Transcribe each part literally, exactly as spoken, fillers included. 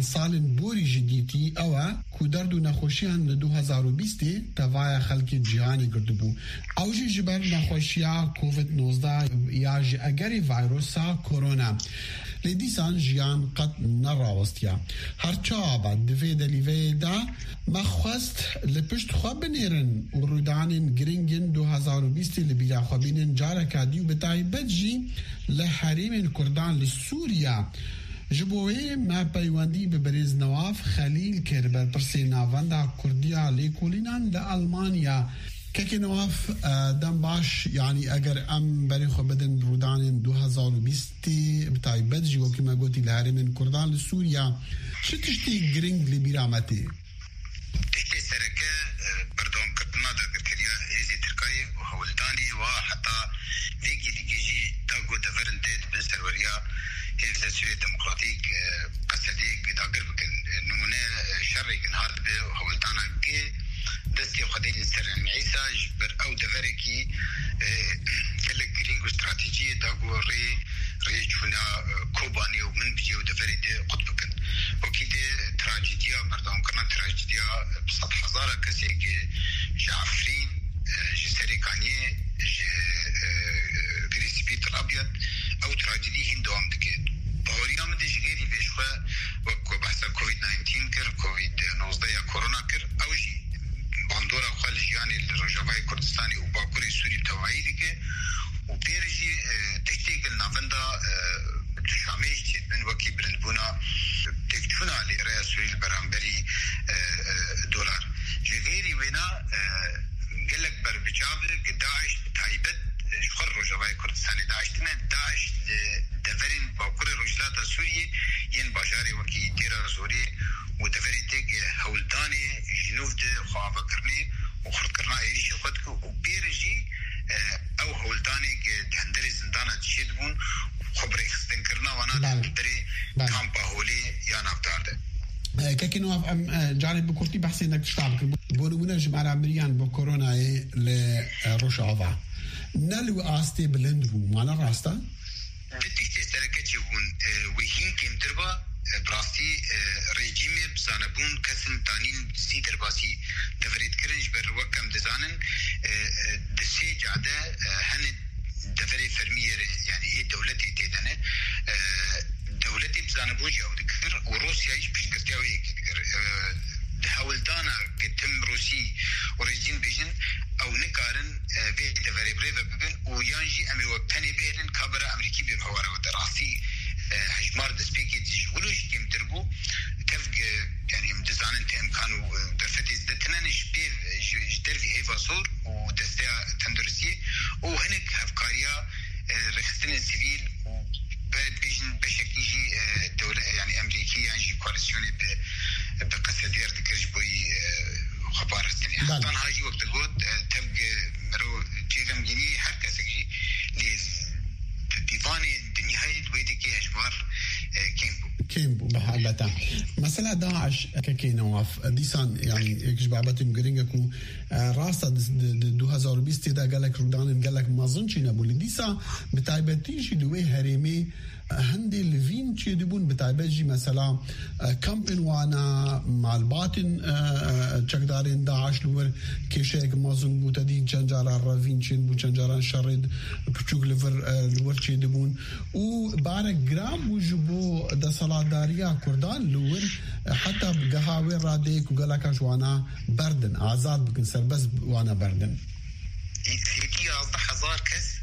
سال بوری جدیتی او کو درد و نخوشیان دو هزار و بیست توای خلک جهانی کرده بو او جبر نخوشیا کووید نوزده یا اگری ویروسا کرونا لدیسان جیان قد نراوستیا هرچا بعد دوی دلیوی دا مخواست لپشت خواب بنیرن و رودانین گرینگن دو هزار و بیست لبیلا خوابینن جارکا دیو بتای بدجی لحریم کردان لسوریا جبوه ما پیوندی به بریز نواف خلیل کربر پرسی ناوندا کردیا لیکولینان لألمانیا که نواف دم باش یعنی اگر ام بری خو بدن رودان دو هزار و بیست بتای بدجی و که ما گوتی لحریم کردان لسوریا چه تشتی گرینگ لبیرامتی؟ تشتی سرکه بردون کتنا دا کریا ایزی ترکایی و حولدانی و حتی لیگی دیگیجی داگو دفرن دید بن سروریا هیزه سوری دموکراتیک قصدی گداگر بکن نمونه شرعی کن هارد به حولدانا گی دستی خدین سرن عیسا جبر او دفرکی کلک گرینگ و استراتیجی داگو ری ری چونا کوبانی و من بجی و دفری ده قد بکن وکی ده تراجیدیا مردم کرنا تراجیدیا بسط هزاره کسی که جعفرین جسریکانیه گریسپیت الابیض او تراجیدی هین دوام دکید بهوریا مده جگیری بیشوه وکو بحثا کووید ناینتین کر کووید نوزده یا کرونا کر او جی باندورا خوال جیانی لرجوهای کردستانی و باکوری سوری توایی دیگه و بیرجی تشتیگل نافنده تشامیش چید من وکی برندبونا تکچونا لیره سوری برانبری دولار جگیری وینا گلک بر بچابر که داعش تایبت خور رجوهای کردستانی داعش تنه داعش دورین باکور رجلات سوریه ین باجاری وکی دیره زوری و دوری تیگ هولدانی جنوب ده خواه کرنی و خرد کرنا ایریش خود که و بیرجی او هولدانی که دهندر زندانه تشید بون خب ریخستن کرنا وانا دهندری کامپا هولی یا نفتار ده که کنو ام جانب بکرتی بحثی انك تشتعب بونونه جمعه عمریان با کرونا لروش آوا نلو آستی بلند بو مانا راستا؟ دتیشتی سرکه چه بون ویهین کم تربا براستی رژیم بزانبون کسن تانین زی درباسی دورید کرنج بر وکم دزانن دسی جاده هن دوری فرمیه یعنی ای دولتی تیدنه دولتی بزانبون جاو دکر و روسیا ایش پیشگرتیاوی دکر هولدانا که تم روسی و رژیم بیجن او نکارن به دوری بری ببین و یانجی امی و پنی بیرن کابرا امریکی بیم هواره و دراستی هجمار دسپیکی جولوژی کم تربو کفک یعنی مدزانن ته امکانو درفتی زدتننش بیر جدروی هیفا صور و دسته تندرسی و هنک هفکاریا رخصتن سیویل و بیجن بشکلیجی دوله یعنی امریکی یعنی کوالسیونی به قصدیر دکرش بوی خبارستنی حتان هاجی وقت گود تبگ مرو جیغم گینی هر کسی جی لیز دیوان دنیای دویدی که اجبار کیمبو كيمبو بحالتا مثلا داعش كي نواف ديسان يعني اجبابات مغرينكو راسا دو هزار و بیست دا قالك رودان قالك ما ظنش نبول ديسا بتايبتيش دوي هريمي هندي لفين تشي دبون بتايبجي مثلا كامبن وانا مع الباطن تشكدارين داعش لور كيشيك ما ظن بوتدين چنجارا رافين چين بو چنجارا شرد بچوك لور لور تشي دبون و بارك جرام وجبو دا صلاداريا كردان لور حتى بقهاوي راديك وقالك جوانا بردن آزاد بكن سربس وانا بردن هيكي أصدح هزار كس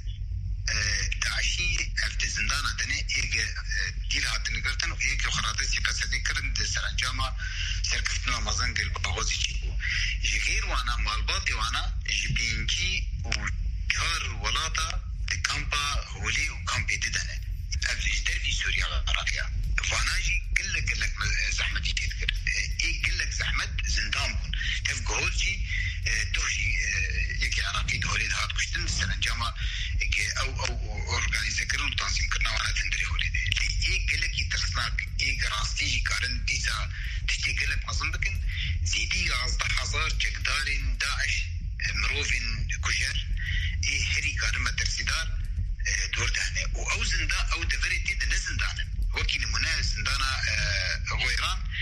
داعشي افت زندانا دنه ايگه ديل هاتن گرتن و ايگه خراده سی قصدی کرن ده سرانجاما سرکفتنا مزنگل باغوزی چی جغیر وانا مالباتی وانا جبینجی و چار ولاتا ده کامپا هولی و کامپی ددنه افت جدروی سوریا عراقيا وانا جي كلك كلك زحمتي تذكر اي كلك زحمت زندان بون تفق هولجي دوجي يكي عراقي دهولي هات كشتن السرنجاما او او اورغانيزه كرن تنظيم كرنا وانا تندري هولي دي اي كلك يترسناك اي راستيجي كارن ديسا تشتي كلك مظن بكن زيدي غازده هزار جقدارين داعش مروفين كجر اي هري كارن مترسيدار دور دهنه او او زندان او دفري دي نزندانه وكي نمونه زندانا غويران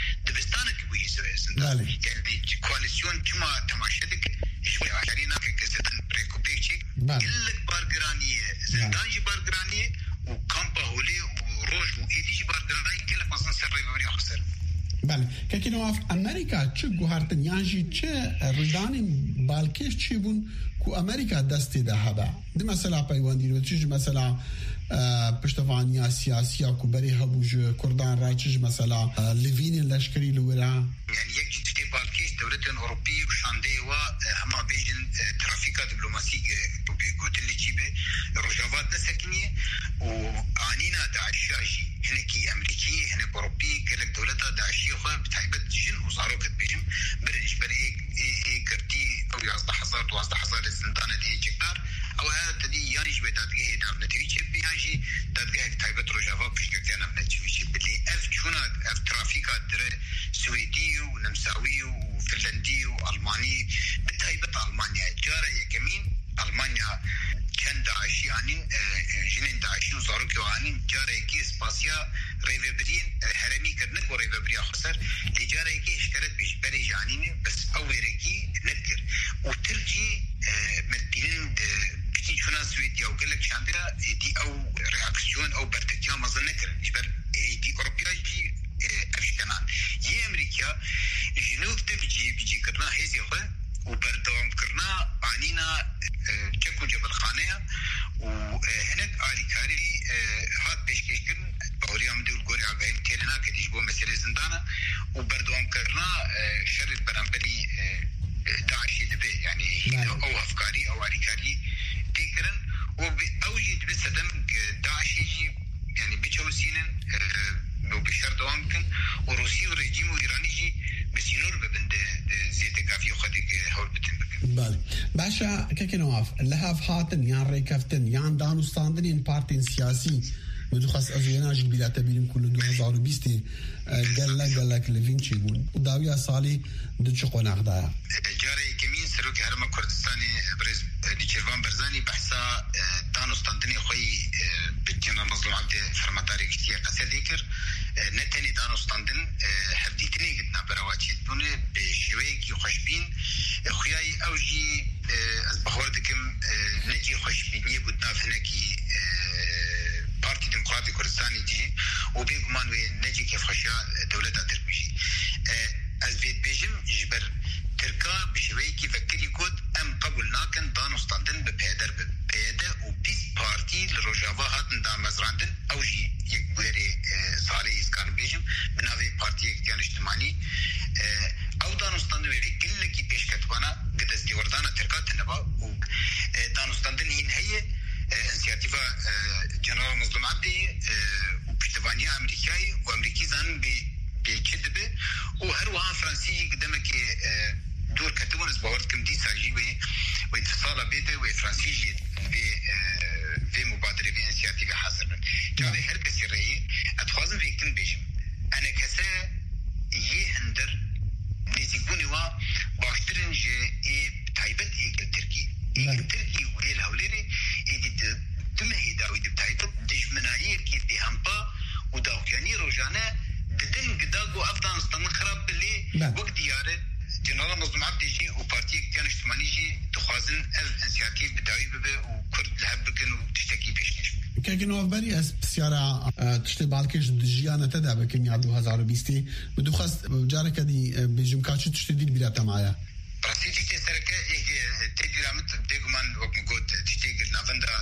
يعني كواليسيون كما تماشدك شوي عشرين كجزتن بريكوبيكشي كل بارغراني زندانج بارغراني وكامبا هولي وروج وإيديج بارغراني كل مثلا سري بري خسر بله که نواف امریکا چه گوهرتن یعنی چه ریدانی بالکش چی بون کو امریکا دستی ده هبه ده مثلا پیوندی رو چیز مثلا پشتوانی سیاسی کو بری هبوج کردان را چیز مثلا لوین لشکری لورا يعني يجي تشتي بالكيش دولة أوروبية وشاندي و هما بيجن ترافيكا دبلوماسية بيقودن لجيبه رجوات نسكنية وعنينا داعشاجي هنكي أمريكي هنك أوروبي كلك دولة داعشية خوا بتعيبت جن وصاروا كتبيجم برنش بري إيه إيه كرتي أو يعزد حزار وعزد حزار الزندانة دي جكتار أو هذا تدي يعني جبه دادقه دار نتيجة بيانجي دادقه تعيبت رجوات فيش كتانا بنتيجة بدي أف شونا أف ترافيكا در سويدي ونمساوي وفنلندي والماني بالتايبة ألمانيا جارة يكمين ألمانيا كان داعشي عنين جنين داعشي وصاروكي وعنين جارة يكي سباسيا ريفابرين هرمي كرنك وريفابريا خسر لجارة يكي اشكرت بيش بري جانين بس أوليكي نذكر وترجي مدبينين بتيجي شونا سويديا وقالك شاندرا دي أو رياكسيون أو برتكيا مظن نكر دي أوروبيا جي افشكنان يي امريكا جنوب تبجي بيجي كرنا هيزي خو وبردوام كرنا عنينا تشكو جبل خانه وهناك اريكاري هات بيشكش كن بوريا مدول غوري عبين كلنا كديجبو مسيره زندانه وبردوام كرنا شرط برامبري داعش دبي يعني او افكاري او اريكاري تكرن وباوجد بسدم داعش يعني بيتشوسينن لو بشر دوام كن وروسيا ورجيم وإيراني جي بسينور ببند زيت كافي وخدك هول بتن بكن. بالي. باشا كأنه لها فهاتن يان ريكفتن يان دانوستاندنين بارتين سياسي بدو خاص أزويناج البلاد تبين كل دو هزار وبيستي قال لك قال لك لفينشي بون وداوية صالي دتشقو ناخدها. جاري كمين سروك هرم كردستاني برز نيشيرفان برزاني بحثا دانوستاندني خوي بتجنا مظلوم عبد فرماتاري كتير قصة ذكر نتني دانوستاندن هرديتني قدنا براواتي بونه بشوية كي خشبين خوياي أوجي أزبخوردكم نجي خشبيني بدنا فنكي بارتي ديمقراطي كردستاني دي وبيقمان ونجي كيف خشيا دولة تركيشي أزبيت بيجم جبر تركا بشوي كي فكري كود أم قبل ناكن دانوستاندن ببيدر ببيدر وبيس بارتي لروجافا هاتن دا مزراندن أوجي يكبري صالي إسكان بيجم بناوي بارتي اكتيان اجتماعي أو دانوستاندن ويقل لكي بيش كتبانا قد استيوردانا تركا تنبا ودانوستاندن هين هي انسياتيفا جنرال مظلوم عبدي وبشتبانيا أمريكاي وأمريكي زان بكذبه وهروها فرنسي قدامك دور كتبون اسبوعات دي ساجي واتصال بيده وفرنسي في في مبادره في انسياتيف حاصل جابي هركس الرئي اتخازن في كتن بيجم انا كسا يهندر نزيقوني وا باشترن جي تايبت ايقل تركي ايقل تركي ويل هوليري ايدي دمهي داوي دبتايبت دجمناير كي دي همبا وداوكياني روجانا ددن قداغو أفغانستان خراب باللي وقت دياره جنرال مظلوم عبدي جي وبارتي كان اجتماعي جي تخازن اف انسياتيف بداوي ببه وكرد لهبكن وتشتكي بيشنش كأنه بري اس بسيارة تشتي بالكش دجيانة تدا بكم يا دو هزار وبيستي بدو خاص جارك دي بجمكاتش تشتي دي البلاد معايا براسي تشتي سركة إيه تدي رامت بيقمان وقت مقود تشتي قلنا فندا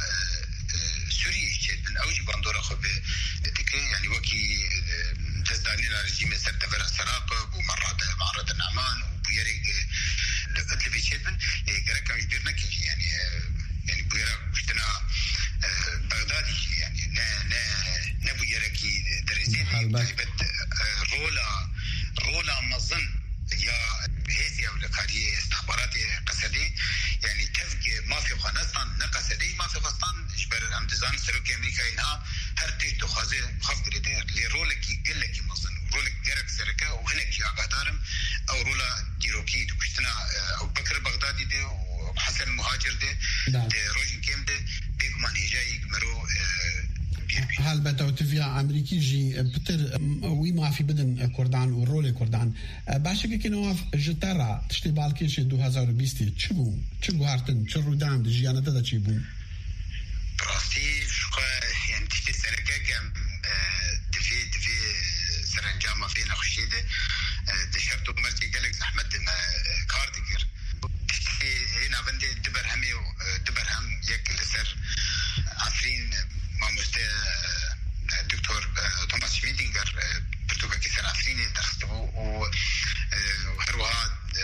سوريا يشتي من أوجي باندورا خبه تكي يعني وكي تزدانين الرجيم سرد فرا سراقة ومرات معرض النعمان وبيرق اللي بيشدن يقرأ كم يدير نكي يعني يعني بيرق وشتنا بغدادي يعني نا نا نبو يركي درزين تايبت رولا رولا مظن يا هيسيا ولا كاريه استخباراتي قصدي يعني تفقي ما في أفغانستان نقصدي ما في أفغانستان إجبار أمتزان سروك أمريكا إنها هرتي تخازي خف قريتين لرولك يقلك مظن رولك جرك سركة وهناك يا قدارم أو رولا ديروكي دكتنا أو بكر بغدادي ده وحسن مهاجر ده ده روجن كيم ده بيجمان هجاي مرو بیر بی هەلبەتە وتڤیا ئەمریکیژی پتر وی مافی بدن کوردان و ڕۆڵی کوردان باشەکەکەنەوە ژتەڕە تشتی باڵکێشی دو هەزار و بیست چ بوو چ گوهارتن چ ڕوودان ژیانەتەدا چی بوو ڕاستی یعنی تشتی سەرەکەکەم دەوێ دەوێ سەرنجامە فێ نەخۆشیێدە دەشەرت و مەرجی گەلێک زەحمەت دەمە کار دەکرد ناوەندێ دبەر هەمێ و دبەر هەم یەک لەسەر ئافرین مامۆستای دکتۆر تۆماس شمیدینگەر پرتوکەکی سەر ئافرینێ دەرخستە بوو و هەروەها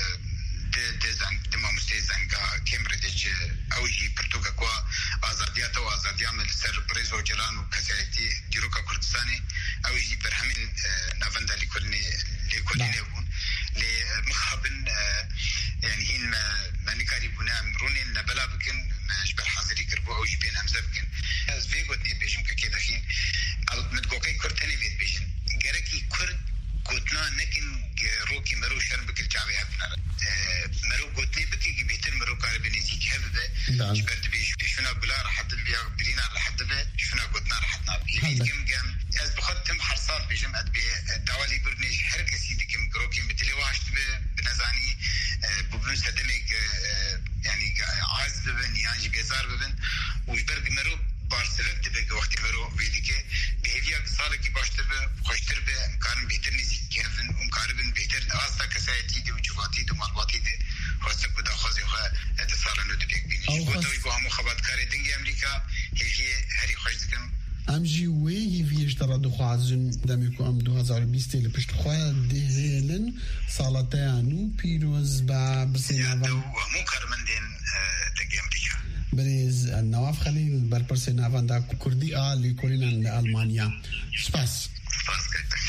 مامۆستای زەنگا کێمبریج ئەوژی پرتوکەکوە ئازادیاتەوە ئازادیامە لەسەر بڕێز و جەلان و کەسایەتی دیرۆکە کوردستانی ئەوژی بەرهەمین ناوەندە لێکۆڵینێ لێکۆڵینێ بوون لێ مخابن يعني هين ما ما نكاري بنا مرونين لبلا بكن مش بالحاضري كربو أو جبين أمزة بكن از بيجودني بيجم ككيدا خين متقوقي كرتني بيت بيجن جركي كرد قطنا نكن روكي مرو شرم بكل جاوي هبنا مرو قطني بكي بيتر مرو كاربني زيك هبه جبرت بيش شونا بلا راح حد بيا برينا راح حد به شونا قطنا راح حدنا لميت كم جام از بخدتم حرصات بيجم أدبي الدوالي برنيش حركة ديكم روكي مثلي واشت به بنزاني ببن سدمك يعني عاز ببن يعني بيزار ببن وجبرق مرو بارسلك دبق وقت مرو بيدك بهدية صارك باشتر به خوشتر به مكان بهتر نزيد كهفن ومكاربن بهتر أصلا كسايتي دي وجواتي دي مالباتي دي خاصك ودا خازي خا اتصالنا دبق بيني وتوي بهم خبرت كاري دنجي أمريكا هي هري خوش دكم ام جی وی ویش در دخوازن دمیکو ام دو هزار و بیست لی پشت خواه دهیلن سالتانو پیروز با برسیناوان یا مو کارمندین دنگی امریکا بریز نواف خلیل بر برسیناوان دا کردی آلی کلینن لألمانیا سپاس سپاس کرد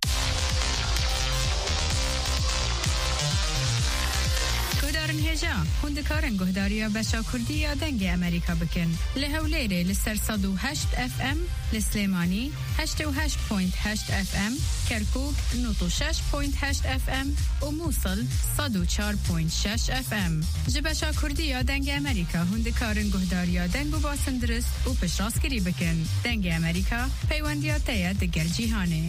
هجا هندکارن گهداریا بشا کردی یا دنگ امریکا بکن لهولیره لسر صد و هشت اف ام لسلیمانی هشت و هشت پوینت هشت اف ام کرکوک نوت و شش پوینت هشت اف ام و موصل صد و چار پوینت شش اف ام جبشا کردی یا دنگ امریکا هندکارن گهداریا دنگ و باسن درست و پشراسکری بکن دنگ امریکا پیوندیاتیا دگل جیهانه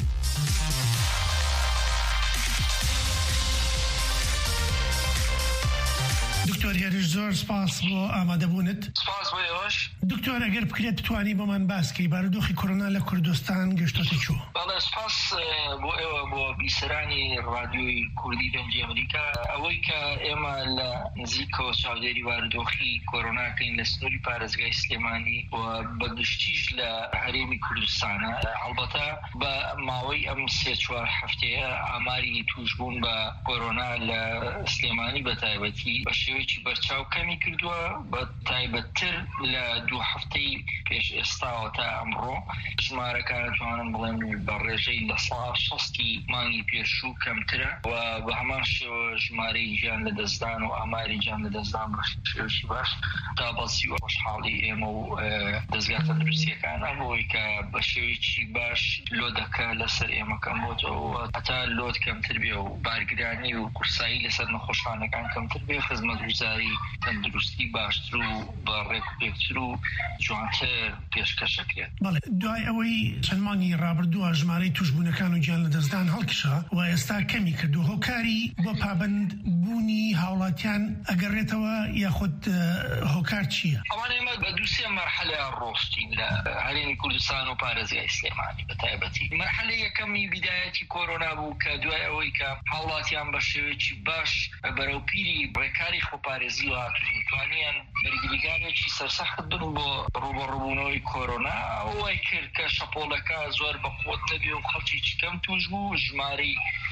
دکتۆر هێرش زۆر سپاس بۆ ئامادەبوونت. سپاس بۆ ئێوەش. دکتۆر ئەگەر بکرێت بتوانی بۆمان باسکەی بارودۆخی کۆرۆنا لە کوردستان گەشتۆتە چوو. بەڵێ سپاس بۆ ئێوە بۆ بیسەرانی ڕادیۆی کوردی دەنگی ئەمریکا ئەوەی کە ئێمە لە نزیکەوە چاودێری بارودۆخی کۆرۆناکەین لە سنووری پارێزگای سلێمانی و بەگشتیش لە هەرێمی کوردستانە هەڵبەتە بە ماوەی ئەم سێ چوار هەفتەیە ئاماری توشبوون بە کۆرۆنا لە سلێمانی بەتایبەتی بە شێوەیەکی بەرچاو کەمی کردووە بە تایبەتتر لە دوو هەفتەی پێش ئێستاوە تا ئەمڕۆ ژمارەکان توانن بڵێن بە ڕێژەی لە سەد شەستی مانگی پێشوو کەمترە و بە هەمان شێوە ژمارەی گیان لە دەستدان و ئاماری گیان لە دەستدان بە شێوەیەکی باش تا بەسی و خۆشحاڵی ئێمە و دەستگا تەندروستیەکانە بۆی کە بە شێوەیەکی باش لۆدەکە لەسەر ئێمە کەم بۆتەوە هەتا لۆد کەمتر بێ و بارگرانی و کورسایی لەسەر نەخۆشخانەکان کەمتر بێ خزمەتگوزاری تەندروستی باشتر و بە ڕێکوپێکتر و جوانتر پێشکەشەکرێت. بەڵێ دوای ئەوەی چەند مانگی ڕابردووە ژمارەی توشبوونەکان و گیان لە دەستدان هەڵکشا و ئێستا کەمی کردو هۆکاری بۆ پابند بوونی هاوڵاتیان ئەگەڕێتەوە یاخود هۆکار چییە؟ ئەوان ئێمە بە دوو سێ مەرحەلە ڕۆشتین لە هەرێمی کوردستان و پارێزگای سلێمانی بەتایبەتی. مەرحەلەی یەکەمی بیدایەتی کۆرۆنا بوو کە دوای ئەوەی کە هاوڵاتیان بە شێوەیەکی باش بەرەو پیری ڕێکاری خۆپارێزی و هاتوونی توانیان بەرگریگارێکی سەرسەخت بن بۆ ڕوبەڕووبوونەوەی کۆرۆنا ئەوەی کرد کە شەپۆڵەکە زۆر بەقوت نەبێ و خەڵکیی کەم توش بوو ژمارەی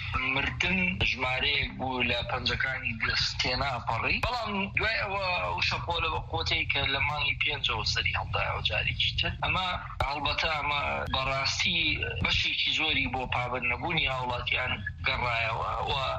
مردن ژمارەیەک بوو لە پەنجەکانی دەستێنا پەڕی بەڵام دوای ئەوە ئەو شەپۆلە بەقوتەی کە لە مانگی پێنجەوە سەری هەڵدایەوە جارێکی تر ئەمە هەڵبەتە ئەمە بەڕاستی بەشێکی زۆری بۆ پابند نەبوونی هاوڵاتیان گەڕایەوە و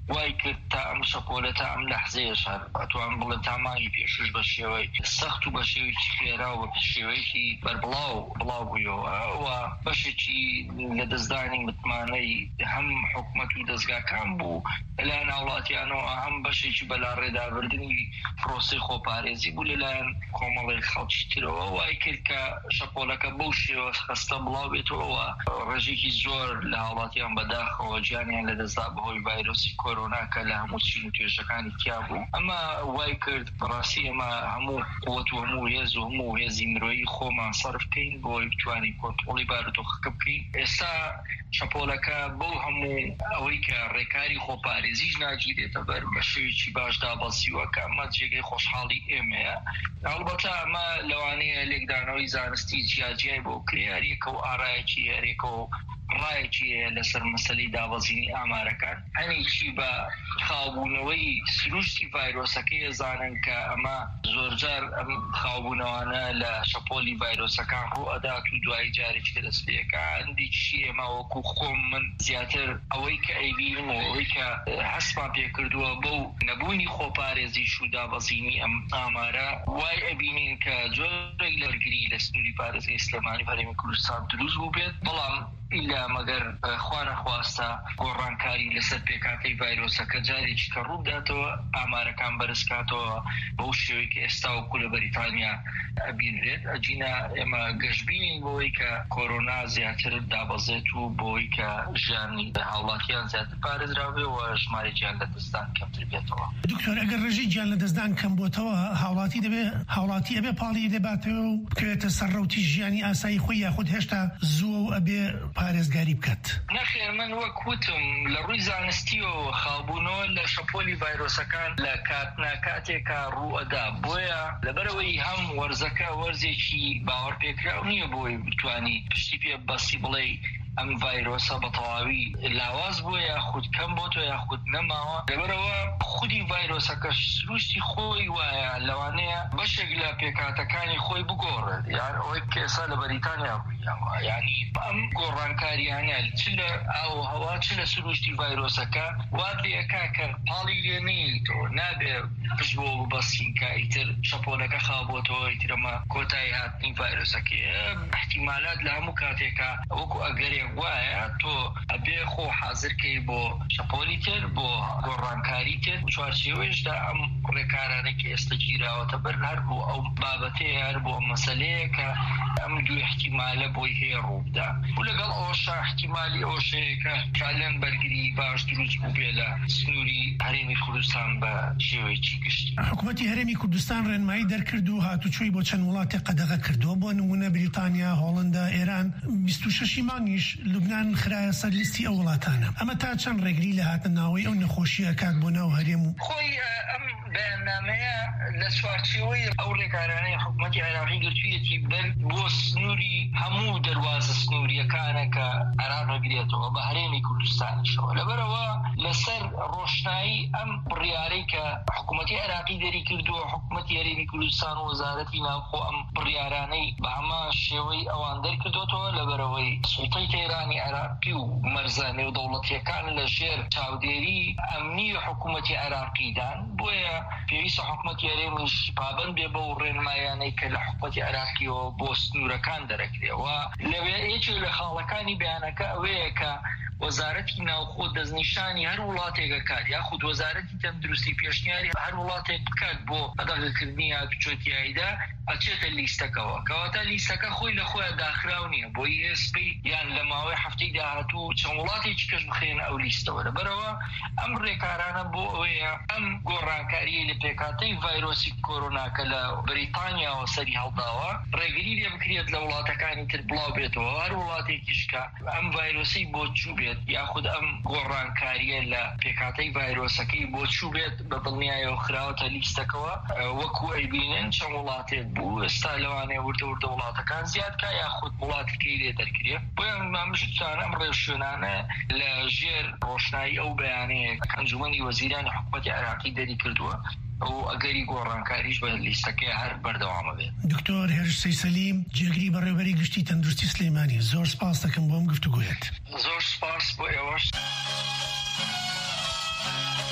وای کرد تا ئەم شەپۆلە تا ئەم لەحزەیەش ئەتوان بڵێن تامانی پێشش بە شێوەی سەخت و بە شێوەیەکی خێرا و بە شێوەیەکی بەربڵاو بڵاو بوویەوە و بەشێکی لە دەستدانی متمانەی هەم حکومەت و دەستگاکان بوو لەلایەن هاوڵاتیانەوە، هەم بەشێکی بەلاڕێدابردنی پرۆسەی خۆپارێزی بوو لەلایەن کۆمەڵی خەڵکی ترەوە. وای کرد کە شەپۆلەکە بەو شێوە خەستە بڵاو بێتەوە، ڕێژێکی زۆر لە هاوڵاتیان بەداخەوە گیانیان لەدەستدا بەهۆی ڤایرۆسی کۆرۆنا کە لە هەموو چین و توێژەکانی تیا بوو. ئەمە وای کرد بەڕاستی ئەمە هەموو قووەت و هەموو هێز و هەموو هێزی مرۆیی خۆمان سەرف بکەین بۆی بتوانین کۆنتڕۆڵی بارودۆخەکە بکەین. ئێستا شەپۆلەکە بەو هەموو ئەوەی کە ڕێکاری خۆپارێزیش ناگیرێتە بەر بە شێوێکی باش دابەزیوە کە ئەمە جێگەی خۆشحاڵی ئێمەیە. ئەڵبەتە ئەمە لەوانەیە لێکدانەوەی زانستی جیاجیای بۆ کرێ هەرێکە و ئارایەکی هەرێکە و ڕایەکی لەسەر مەسەلەی دابەزینی ئامارەکان هەنێکی بە خاوبوونەوەی سروشتی ڤایرۆسەکەی ئەزانن کە ئەمە زۆرجار ئەم خاوبوونەوانە لە شەپۆلی ڤایرۆسەکان ڕوو ئەدات و دوای جارێکی دەستپێکە. هەندێکی ئێمە وەکو خۆم من زیاتر ئەوەی کە ئەیبینم و ئەوەی کە هەستمان پێکردووە بەو نەبوونی خۆپارێزی و دابەزینی ئەم ئامارە وای ئەبینین کە جۆرێک لە وەرگری لە سنووری پارێزگای سلێمانی هەرێمی کوردستان دروست بوو بێت، بەڵام ئیلا مەگەر خوا نەخواستە گۆڕانکاری لەسەر پێکاتەی ڤایرۆسەکە جارێکی کە ڕووداتەوە ئامارەکان بەرزکاتەوە بەو شێوەی کە ئێستا وەکو لە بەریتانیا ئەبینرێت. ئەجینە ئێمە گەشتبینین بۆی کە کۆرۆنا زیاتر دابەزێت و بۆی کە ژیانی هاوڵاتیان زیاتر پارێزراوێ و ژمارە گیان لە دەستدان کەمتر بێتەوە. دکتۆر ئەگەر ڕێژەی گیان لە دەستدان کەم بۆتەوە هاوڵاتی دەبێ هاوڵاتی ئەبێ پاڵی دەباتەوە و بکەوێتە سەرڕەوتی ژیانی ئاسایی خۆی یاخود هێشتا زووە و ئەبێ پارێزگاری بکات؟ نەخێر، من وەک وتم لە ڕووی زانستی و خاوبوونەوە لە شەپۆلی ڤایرۆسەکان لە کاتناکاتێکا ڕوئەدا، بۆیە لەبەرەوەی هەم وەرزەکە وەرزێکی باوەڕ پێکراو نییە بۆی بتوانی پشتی پێ بەسی بڵێ ئەم ڤایرۆسە بە تەواوی لاواز بووە یاخود کەم بۆتۆ یاخود نەماوە. لەبەرەوە خودی ڤایرۆسەکە سروشتی خۆی وایە لەوانەیە بەشێک لە پێکاتەکانی خۆی بگۆڕێت، یان ئەوەی کە ئێستا لە بەریتانیا ڕوویداوە. یعنی ئەم گۆڕانکاریانە چ لە ئاو هەوا چ لە سروشتی ڤایرۆسەکە وا بێکا کە پاڵی لێ نێیتەوە، نابێ پشت بۆ ببەسین کە ئیتر شەپۆلەکە خابۆتەوە ئیتر ئەمە کۆتایی هاتنی ڤایرۆسەکە. احتیمالات لە هەموو کاتێکە وەکو ئەگەرێ وایە تۆ ئەبێ خۆ حازرکەی بۆ شەپۆلی تر بۆ گۆڕانکاری تر چوارچێوەیشدا ئەم ڕێکارانێکی ئێستا گیراوەتە بەر هەر بۆ ئەو بابەتەیە هەر بۆ مەسەلەیە کە ئەم دوو احتیمالە بۆی هەیە ڕووبدا و لەگەڵ ئەوەشا احتیمالی ئەوەشەیە کە چالێن بەرگری باش دروست بوو بێ لە سنووری هەرێمی کوردستان بە شێوەیەکی گشتی. حکوومەتی هەرێمی کوردستان ڕێنمایی دەرکرد و هاتوچۆی بۆ چەند وڵاتێک قەدەغە کردووە، بۆ نمونە بریتانیا، هۆڵەندا، ئێران. بیست و شەش مانگیش لوبنان خرایە سەر لیستی ئەو وڵاتانە. ئەمە تا چەند ڕێگری لە هاتنە ناوەی ئەو نەخۆشیە کات بۆ ناو هەرێم و خۆی ئەم بەیاننامەیە لە چوارچێوەی ئەو ڕێکارانەی حکوومەتی عێراقی گرتوویەتی بەر بۆ سنووری هەموو دەواازە سنووریەکانە کە عێراق ڕەگرێتەوە بە هەرێمی کوردستانیشەوە. لەبەرەوە لەسەر ڕۆشنایی ئەم بڕیارەی کە حکوومەتی عێراقی دەری کردووە، حکوومەتی هەرێمی کوردستان و وەزارەتی ناوخۆ ئەم بڕیارانەی بە هەما شێوەی ئەوان دەرکردوتەوە. لەبەرەوەی سوڵتەی تەیرانی عێراقی و مەرزانێ و دەوڵەتیەکان لە ژێر چاودێری ئەمنی حکوومەتی عێراقیدان، بۆیە پێویستە حکوومەتی هەرێمیش پابەند بێ بەو ڕێنمایانەی کە لە حکوومەتی عێراقیەوە بۆ سنوورەکان دەرەکرێەوە. لەوێ یەکێک لە خاڵەکانی بەیانەکە ئەوەیە کە وەزارەتی ناوخۆ دەستنیشانی هەر وڵاتێکە کات یاخود وەزارەتی تەندروستی پێشنیاری هەر وڵاتێک بکات بۆ قەدەغەکردنی هاتوچۆتیاییدا ئەچێتە لیستەکەەوە، کەواتە لیستەکە خۆی لە خۆیان داخراو نییە بۆ ئێسپی یان لە ماوەی هەفتەی داهاتوو چەند وڵاتێکی کەش بخێنە ئەو لیستەوە. لەبەرەوە ئەم ڕێکارانە بۆ ئەوەیە ئەم گۆڕانکاریە لە پێکاتەی ڤایرۆسی کۆرۆنا کە لە بریتانیاوە سەری هەڵداوە ڕێگری لێ بکرێت لە وڵاتەکانی تر بڵاو بێتەوە، هەر وڵاتێکیش کە ئەم ڤایرۆسی بۆ چوو بێت یاخود ئەم گۆڕانکاریە لە پێکاتەی ڤایرۆسەکەی بۆ چوو بێت بە دڵنیایەوە خراوەتە لیستەکەەوە. وەکو ئەیبینن چەند وڵاتێک بوو ئێستا لەوانەیە وردە وردە وڵاتەکان زیادکە یاخود وڵاتەکەی لێ دەرکرێت. بۆیە مامژتان ئەم ڕێوشوێنانە لە ژێر ڕۆشنایی ئەو بەیانەیە ئەنجومەنی وەزیرانی حکوومەتی عێراقی دەری کردووە ئەو ئەگەری گۆڕانکاریش بە لیستەکەی هەر بەردەوامە بێت. دکتۆر هێرش سەیسەلیم، جێگری بەڕێوەبەری گشتی تەندروستی سلێمانی، زۆر سپاس دەکەم بۆم گفتوگویت. زۆر سپاس بۆ ئێوەش.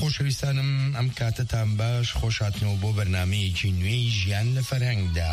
خۆشەویستانم ئەم کاتتان باش خۆشهاتنەوە بۆ بەرنامەیەکی نوێی ژیان لە فەرهەنگدا.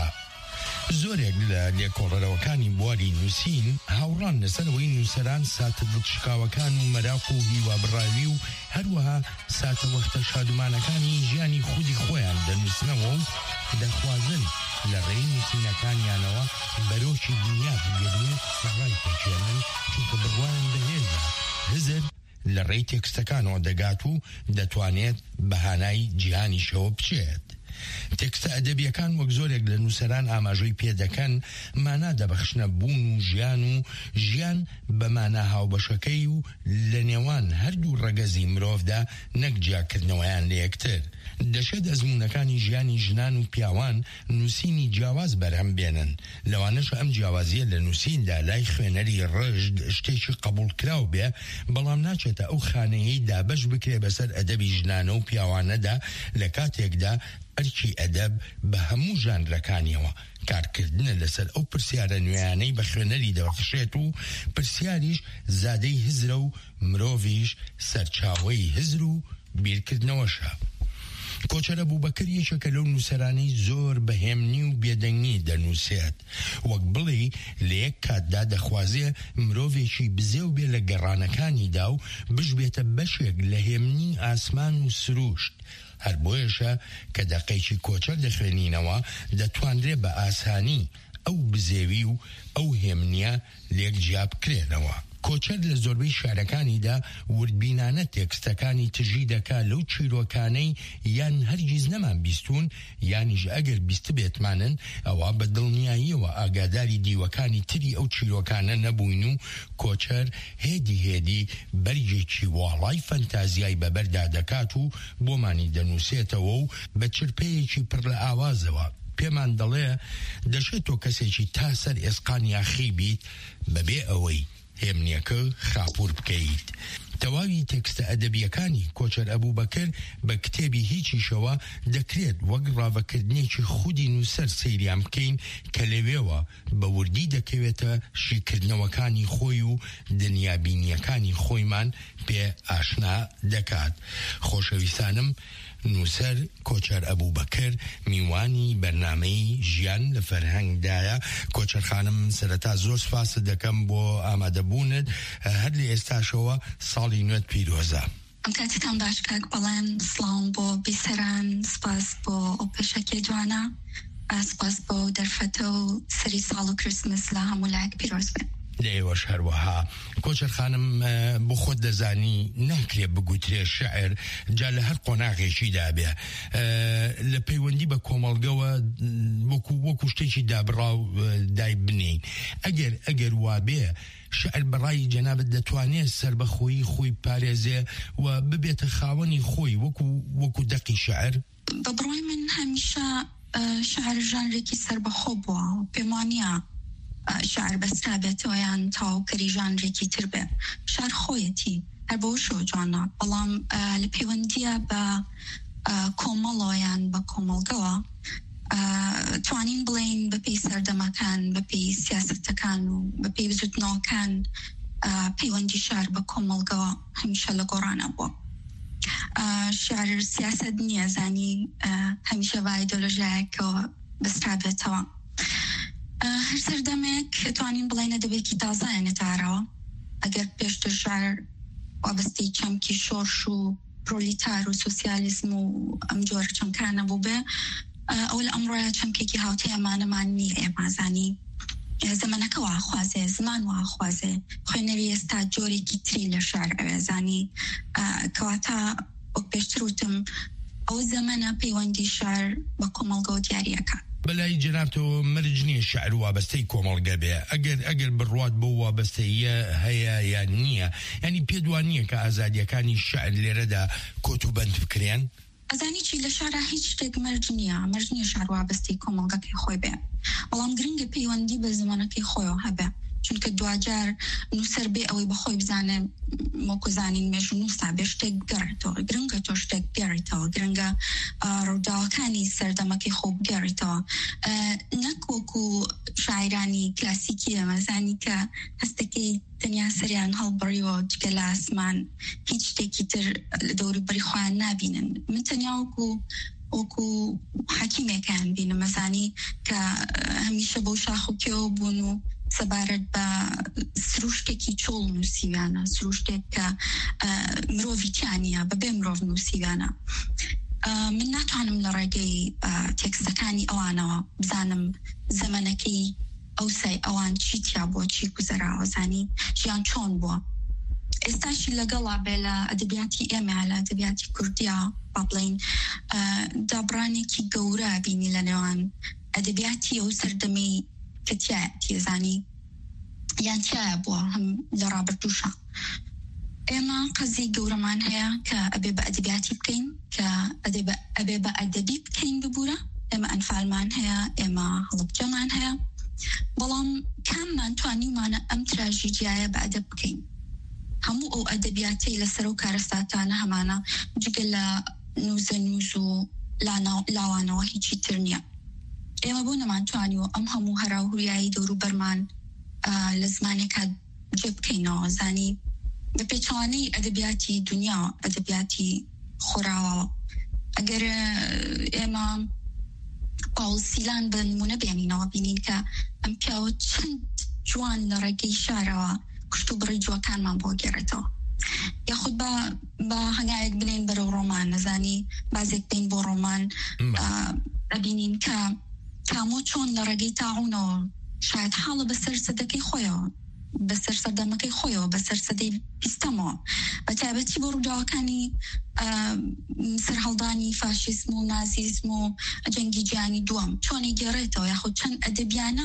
زۆرێک لە لێکۆڵەرەوەکانی بواری نووسین هاوڕان لەسەرەوەی نووسەران ساتە دڵشکاوەکان و مەراق و هیوابڕاوی و هەروەها ساتە وەختە شادومانەکانی ژیانی خودی خۆیان دەنووسنەوە و دەخوازن لە ڕێی نووسینەکانیانەوە بەرۆکی دنیا بگەرن ڕای پێچێنن چونکە بڕوایان بەهێزە هزر لە ڕێی تێکستەکانەوە دەگات و دەتوانێت بەهانای جیهانی شەوە بچێت. تێکستە ئەدەبیەکان وەک زۆرێک لە نووسەران ئاماژەی پێدەکەن مانا دەبەخشنە بوون و ژیان و ژیان بە مانا هاوبەشەکەی و لە نێوان هەردوو ڕەگەزی مرۆڤدا نەک جیاکردنەوەیان لە یەکتر. دەشێت ئەزمونەکانی ژیانی ژنان و پیاوان نووسینی جیاواز بەرهەم بێنن، لەوانەش ئەم جیاوازیە لە نووسیندا لای خوێنەری ڕژد شتێکی قبول کراو بێ، بەڵام ناچێتە ئەو خانەیەی دابەش بکرێ بەسەر ئەدەبی ژنانە و پیاوانەدا لە کاتێکدا ئەرکی ئەدەب بە هەموو ژانرەکانیەوە کارکردنە لەسەر ئەو پرسیارە نوێیانەی بە خوێنەری دەوەخشێت و پرسیاریش زادەی هزرە و مرۆڤیش سەرچاوەی هزر و بیرکردنەوەشە. کۆچەر ئەبووبەکر یەکێکە لەو نووسەرانەی زۆر بەهێمنی و بێدەنگی دەنووسێت، وەک بڵێ لە یەک کاتدا دەخوازێ مرۆڤێکی بزێ و بێ لە گەڕانەکانیدا و بشبێتە بەشێک لە هێمنی ئاسمان و سروشت. هەر بۆیەشە کە دەقەیکی کۆچەر دەخوێنینەوە دەتوانرێ بە ئاسانی ئەو بزێوی و ئەو هێمنیە لێک جیا بکرێنەوە. کۆچەر لە زۆربەی شارەکانیدا وردبینانە تێکستەکانی تژی دەکا لەو چیرۆکانەی یان هەرگیز نەمان بیستون یانیش ئەگەر بیست بێتمانن ئەوە بە دڵنیاییەوە ئاگاداری دیوەکانی تری ئەو چیرۆکانە نەبووین و کۆچەر هێدی هێدی بەرجێکی واڵای فەنتازیای بەبەردا دەکات و بۆمانی دەنووسێتەوە و بە چرپەیەکی پڕ لە ئاوازەوە پێمان دەڵێ دەشێت تۆ کەسێکی تا سەر ئێسقانی یاخی بیت بەبێ ئەوەی هێمنیەکە خاپور بکەیت. تەواوی تێکستە ئەدەبیەکانی کۆچەر ئەبووبەکر بە کتێبی هیچیشەوە دەکرێت وەک ڕاوەکردنێکی خودی نووسەر سەیریان بکەین کە لەوێوە بە وردی دەکەوێتە شیکردنەوەکانی خۆی و دنیابینیەکانی خۆیمان پێ ئاشنا دەکات. خۆشەویستانم، نووسەر کۆچەر ئەبووبەکر میوانی بەرنامەی ژیان لە فەرهەنگدایە. کۆچەر خانم، سەرەتا زۆر سپاس دەکەم بۆ ئامادەبوونت، هەر لە ئێستاشەوە ساڵی نوێت پیرۆزە. ئەم کاتتان باش کاک بەڵێن سڵاو بۆ بیسەران، سپاس بۆ ئەو پێشەکێ جوانە، سپاس بۆ دەرفەتە و سەری ساڵ و کریسمس لە هەموو لایەک پیرۆز بێت. لێوەش هەروەها. کۆچەر خانم، بۆ خۆت دەزانی ناکرێ بگوترێ شەعر جا لە هەر قۆناغێکیدا بێ لە پەیوەندی بە کۆمەڵگەوە وەکو وەکو شتێکی دابڕاو دای بنین. ئەگەر ئەگەر وا بێ شعر بەڕای جەنابەت دەتوانێت سەربەخۆیی خۆی پارێزێ و ببێتە خاوەنی خۆی وەکو وەکو دەقی شعر؟ بە بڕای من هەمیشە شعر ژانرێکی سەربەخۆ بووە و پێم وانییە شعر بەسترا بێتەوە یان تاوکەری ژانرێکی تر بێ. شعر خۆیەتی هەر بۆ شۆ جوانە، بەڵام لە پەیوەندیە بە کۆمەڵەوە یان بە کۆمەڵگەوە توانین بڵێن بەپێی سەردەمەکان، بەپێی سیاسەتەکان و بەپێی بزوتنەوەکان پەیوەندی شعر بە کۆمەڵگەوە هەمیشە لە گۆڕانە بووە. شعر سیاسەت نییە، زانی هەمیشە بە ئایدۆلۆژیایەکەوە بەسترا بێتەوە. هەر سەردەمێک توانین بڵێنە دەبێکی تازایە نەتارەوە. ئەگەر پێشتر شعر وابەستەی چەمکی شۆرش و پرۆلیتار و سۆسیالیزم و ئەم جۆرە چەمکانە بوو بێ، ئەو لە ئەمڕۆیە چەمکێکی هاوتەی ئەمانەمان نییە. ئێمازانی زەمانەکە واخوازێ، زمان واخوازێ، خوێنەری ئێستا جۆرێکی تری لە شعر ئەوێزانی کەواتە وەک پێشتر وتم ئەو زەمانە پەیوەندی شعر بە کۆمەڵگە و دیاریەکە. بەلای جەنابتەوە مەرج نییە شعر وابەستەی کۆمەڵگە بێ. ئەگەر ئەگەر بڕوات بۆ وابەستەیە هەیە یان نییە، ینی پێدوان نییە کە ئازادیەکانی شعر لێرەدا کۆت و بەند بکرێن؟ ئەزانی چی لە شارە هیچ شتێک مەرج نییە، مەرج نییە شار وابەستەی کۆمەڵگەکەی خۆی بێ، بەڵام گرنگە پەیوەندی بە زمانەکەی خۆیەوە هەبێ. چونکە دوجار نووسەر بێ ئەوەی بەخۆی بزانێ مۆکۆ زانین مێژ نووسا بێ شتێک گەڕێتەوە گرنگە تۆ شتێک گەڕێتەوە گرنگە ڕووداوەکانی سەردەمەکەی خۆ بگەڕێتەوە نەک وەکو شاعرانی کلاسیکی ئەمەزانی کە هەستەکەی تەنیا سەریان هەڵبڕیەوە جگە لە ئاسمان هیچ شتێکی تر لە دەوروبەری خۆیان نابینن من تەنیا وەکو وەکو حەکیمێکیان بینم مەزانی کە هەمیشە بەو شاخ و کێوە بوون و سەبارەت بە سروشتێکی چۆڵ نووسیوانە سروشتێک کە مرۆڤیتیانە بەبێ مرۆڤ نووسیوانە من ناتوانم لە ڕێگەی تێکستەکانی ئەوانەوە بزانم زەمەنەکەی ئەوسای ئەوان چیتیا بۆ چی گوزەراوە زانی ژیان چۆن بووە ئێستاشی لەگەڵا بێ لە ئەدەبیاتی ئێمە لە ئەدەبیاتی کوردیا با بڵین دابڕانێکی گەورە بینی لە نێوان ئەدەبیاتی ئەو سەردەمەی کەتیایەتی زانی یان تایە بووە هەم لە ڕابردووشە ئێمە قەزی گەورەمان هەیە کە ئەبێ بە ئەدەبیاتی بکەین کە ئەبێ بە ئەدەبی بکەین ببوورە ئێمە ئەنفالمان هەیە ئێمە هەڵبجەمان هەیە بەڵام کاممان توانیمانە ئەم تراژیدیایە بە ئەدەب بکەین هەموو ئەو ئەدەبیاتی لەسەر و کارەساتانە هەمانە جگە لە نووزە نووز و لاوانەوە هیچی تر نییە ئێمە بۆ نەمانتوانیوە ئەم هەموو هەراوهوریایی دەوروبەرمان لە زمانێکە جێ بکەینەوە زانی بە پێچوانەی ئەدەبیاتی دنیا ئەدەبیاتی خۆراوەوە ئەگەر ئێمە پاوسیلان بە نمونە بێنینەوە بینین کە ئەم پیاوە چەند جوان لە ڕێگەی شارەوە کشت و بڕی جوەکانمان بۆ گێڕێتەوە یاخود بە هەنگایەک بنین بەرەو ڕۆمان نەزانی بازێک بین بۆ ڕۆمان ئەبینین کە کامۆ چۆن لە ڕێگەی تاعونەوە شاید حاڵە بەسەر سەدەکەی خۆیەوە بەسەر سەردەمەکەی خۆیەوە بەسەر سەدەی بیستەمەوە بە تایبەتی بۆ ڕووداوەکانی سەرهەڵدانی فاشیسم و نازیسم و جەنگی جیهانی دووەم چۆنی گێڕێتەوە یاخود چەند ئەدەبیانە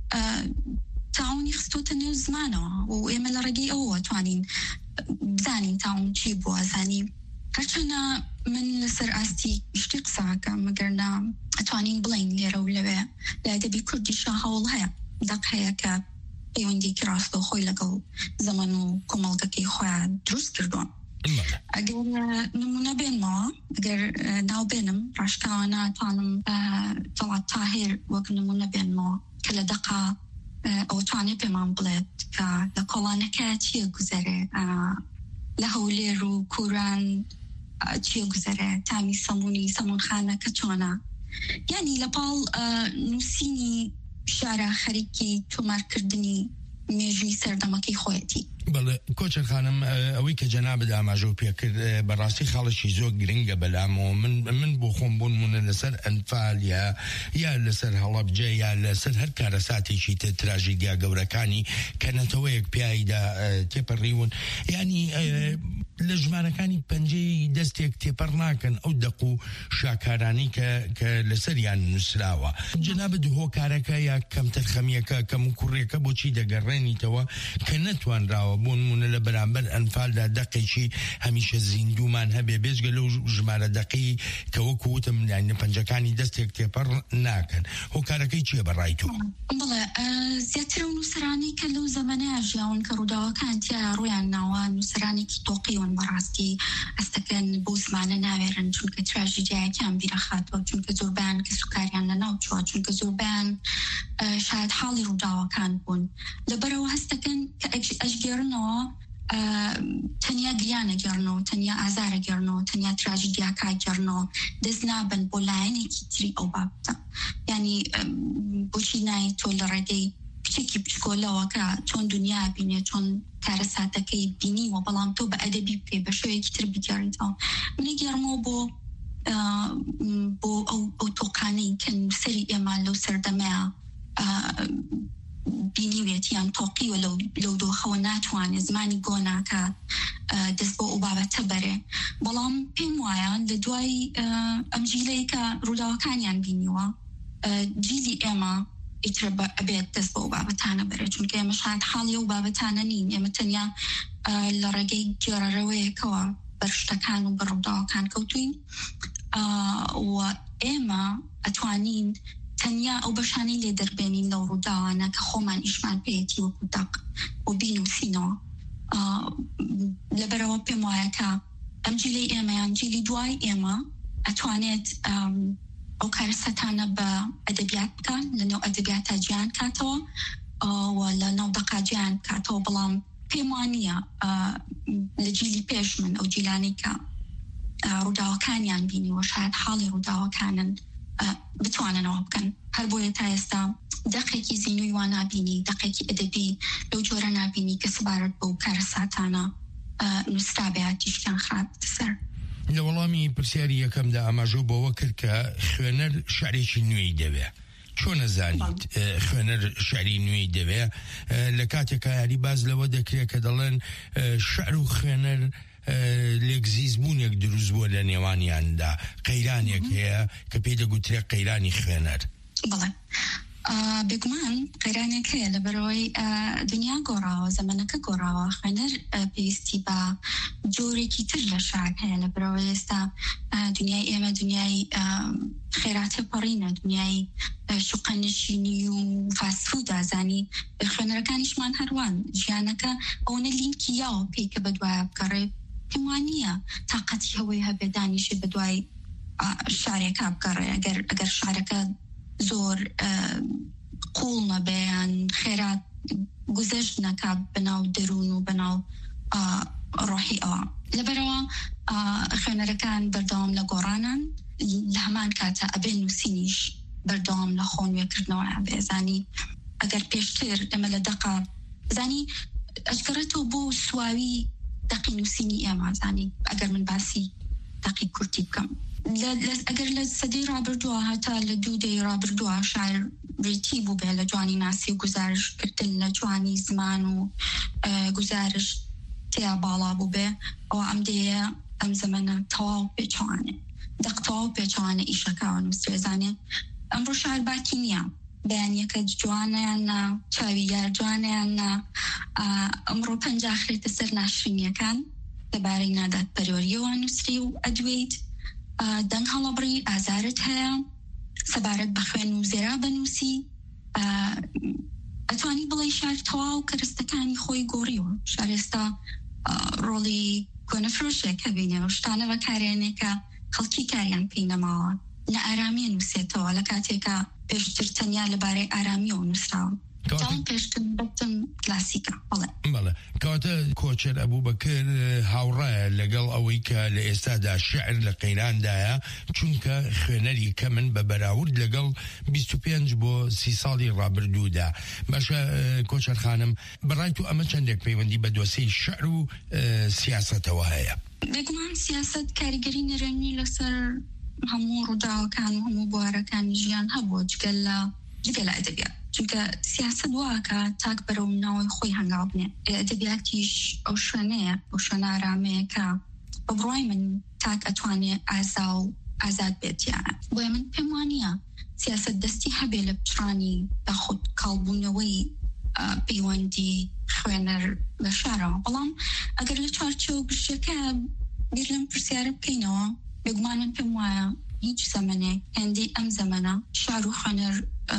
تاعونی خستۆتە نێو زمانەوە و ئێمە لە ڕێگەی ئەوە توانین بزانین تاعون چی بووە زانی هەرچەنە من لەسەر ئاستی شتی قساکەم مەگەرنا ئەتوانین بڵین لێرە و لەوێ لە ئەدەبی کوردیشە هەوڵ هەیە دەق هەیە کە پەیوەندێکی ڕاستە خۆی لەگەڵ زەمن و کۆمەڵگەکەی خۆیان دروست کردووە ئەگەر نمونە بێنمەوە ئەگەر ناو بێنم ڕاشکاوە ناتوانم تەڵات تاهێر وەک نمونە بێنمەوە کە لە دەقا ئەو توانێت پێمان بڵێت کە لە کۆڵانەکە چییە گوزەرێ لە هەولێر و کووران چییە گوزەرێ تامی سەمونی سەمونخانە کە چۆنە یعنی لە پاڵ نووسینی شارە خەریکی تۆمارکردنی مێژوی سەردەمەکەی خۆیەتی بەڵێ کۆچەر خانم ئەوەی کە جەنابەت ئاماژە پێکرد بەڕاستی خاڵشی زۆر گرنگە بەلامەوە من من بۆ خۆم بوونمونە لەسەر ئەنفال یا یا لەسەر هەڵەبجە یا لەسەر هەر کارەساتێکی تراژیدیا گەورەکانی کە نەتەوەیەک پیایدا تێپەڕیون ینی لە ژمارەکانی پەنجەی دەستێک تێپەڕ ناکەن ئەو دەق و شاکارانی کە لەسەریان نووسراوە جەنابەت هۆکارەکە یا کەم تەرخەمیەکە کەم و کوڕێکە بۆچی دەگەڕێنیتەوە کە نەتوانراوە بوون مونە لە بەرامبەر ئەنفالدا دەقێکی هەمیشە زیندومان هەبێ بێژگە لەو ژمارە دەقی کە وەکو وتم لاینە پەنجەکانی دەستێک تێپەڕ ناکەن هۆکارەکەی چییە بەڕای تۆ؟ بڵێ زیاتر و نووسرانی کە لەو زەمانەیە ژیاون کە ڕووداوەکان تیا ڕویان ناوە نووسرانێکی تۆقیون بەڕاستی ئەستەکەن بۆ زمانە ناوێرن چونکە تراژیدیایەکیان بیرەخاتەوە چونکە زۆربیان کە سوکاریان لە ناو چووە چونکە زۆربیان شاید حاڵی ڕووداوەکان بوون لەبەرەوە هەستەکەن کە ئەشگێڕنەوە تەنیا گریانە گەڕنەوە تەنیا ئازارە گەڕنەوە تەنیا تراژیدیاکە گەڕنەوە دەست نابن بۆ لایەنێکی تری ئەو بابتە ینی بۆچی نایی تۆ لە ڕێگەی کچێکی بچکۆلەوە کە چۆن دنیا بینێ چۆن کارەساتەکەی بینیوە بەڵام تۆ بە ئەدەبی بکەی بە شوەیەکی تر بگەڕیتەوە منی گەڕمەوە بۆ بۆ ئەو تۆقانەی کە سەری ئێمە لەو سەردەمەیە بینیوێتیان تۆقیوە لەو دۆخەوە ناتوانێت زمانی گۆناکە دەست بۆ ئەو بابەتە بەرێ بەڵام پێم وایە لە دوای ئەم جیلەی کە ڕووداوەکانیان بینیوە جیلی ئێمە ئیتر ئەبێت دەست بۆ ئەو بابەتانە بەرێ چونکە ئێمە شاید حاڵی ئەو بابەتانە نین ئێمە تەنیا لە ڕێگەی گێڕەرەوەیەکەوە بەر شتەکان و بە ڕووداوەکان کەوتوین و ئێمە ئەتوانین تەنیا ئەو بەشانەی لێ دەربێنین لەو ڕووداوانە کە خۆمان ئیشمان پێێتی وەکو دەق و بینوسینەوە لەبەرەوە پێم وایە کە ئەم جیلی ئێمەیان جیلی دوای ئێمە ئەتوانێت ئەو کارەسەتانە بە ئەدەبیات بکەن لە نێو ئەدەبیاتە گیان کاتەوە و لە ناو دەقا گیان کاتەوە بەڵام پێم وانییە لە جیلی پێش من ئەو جیلانی کە ڕووداوەکانیان بینی و شاید حاڵی ڕووداوەکانن بتواننەوە بکەن هەر بۆیە تا ئێستا دەقێکی زیینوی وان نابینی دەقێکی ئەدەبی لەو جۆرە نابینی کە سەبارەت بەو کارەساتانە نووسرابێت تیشکیان خراپ سەر لە وەڵامی پرسیاری یەکەمدا ئاماژە بەوە کرد کە خوێنەر شعرێکی نوێی دەوێت چۆن نەزانیت خوێنەر شعری نوێی دەوێت لە کاتێکە یاری باز لەوە دەکرێت کە دەڵێن شعر و خوێنەر لێکزیز بوونێک دروست بووە لە نێوانیاندا قەیرانێک هەیە کە پێی دەگوترێت قەیرانی خوێنەر بەڵێ بێگومان قەیرانێک هەیە لەبەرەوەی دنیا گۆڕاوە زەمانەکە گۆڕاوە خوێنەر پێویستی بە جۆرێکی تر لە شعر هەیە لەبەرەوەی ئێستا دنیای ئێمە دنیای خێراتە پەڕینە دنیای شوقەنشینی و فاسفودە زانی خوێنەرەکانیشمان هەروان ژیانەکە ئەوەنە لینکی یاوە پێی کە بەدوایە بگەڕێ پێم وانییە تاقەتی هەوەی هەبێ دانیشێ بەدوای شارێکا بگەڕێ ئەگەر ئەگەر شارەکە زۆر قوڵ نەبێیان خێرات گوزەشت نەکات بەناو دەروون و بەناو ڕۆحی ئەوە لەبەرەوە خوێنەرەکان بەردەوام لە گۆڕانان لە هەمان کاتە ئەبێ نووسینیش بەردەوام لە خۆنوێکردنەوە ئەبێ زانی ئەگەر پێشتر ئەمە لە دەقا زانی ئەشکەڕێتەوە بۆ سواوی دەقی نووسینی ئێمە زانی ئەگەر من باسی دەقی کورتی بکەم ئەگەر لە سەدەی ڕابردووە هەتا لە دوو دەی ڕابردووە شاعر ریتی بوو بێ لە جوانی ناسی و گزارشکردن لە جوانی زمان و گزارش تیا باڵا بوو بێ ئەوە ئەم دەیە ئەم زەمەنە تەواو پێچوانێ دەق تەواو پێچوانە ئیشەکەوە نووسێزانێ ئەمڕۆ شاعر باکی نییە بەیانیەکە جوانیان نا چاوی یار جوانیان نا ئەمڕۆ پەنجا خرێتە سەر ناشرینیەکان دەبارەی نادات پەروەریەوە نووسری و ئەدوێیت دەنگ هەڵەبڕی ئازارت هەیە سەبارەت بە خوێن و زێرا بنووسی ئەتوانی بڵێ شار تەواو کەرستەکانی خۆی گۆڕیوە شار ئێستا ڕۆڵی کۆنەفرۆشێک هەبینێ و شتانە بەکارێنێکە خەڵکی کاریان پێی نەماوە لە ئارامیە نووسێتەوە لە کاتێکە پێشتر تەنیا لەبارەی ئارامیەوە نووسراوە پێشتر بەتم کلاسیکە بەڵێ کەواتە کۆچەر ئەبوو بەکر هاوڕایە لەگەڵ ئەوەی کە لە ئێستادا شعر لە قەیراندایە چونکە خوێنەری کە من بە بەراورد لەگەڵ بیست و پێنج بۆ سی ساڵی ڕابردوودا باشە کۆچەر خانم بەڕای تو ئەمە چەندێک پەیوەندی بە دۆسەی شعر و سیاسەتەوە هەیە بێگومان سیاست کاریگەری نەرێنی لەسەر هەموو ڕووداوەکان و هەموو بوارەکانی ژیان هەبووە جگەل لە جگەل لە ئەدەبیات چونکە سیاست واکە تاک بەرەو ناوی خۆی هەنگاو بنێ ئەدەبیاتیش ئەو شوێنەیە ئەو شوێنە ئارامەیە کە بە بڕای من تاک ئەتوانێت ئازا و ئازاد بێتیانە بۆیە من پێم وانییە سیاست دەستی هەبێ لە پچڕانی داخود کاڵبوونەوەی پەیوەندی خوێنەر لە شارەوە بەڵام ئەگەر لە چوارچێوە گشتەکە بیر لەم پرسیارە بکەینەوە بێگومان من پێم وایە هیچ زەمانێک هەندی ئەم زەمانە شار و خوێنەر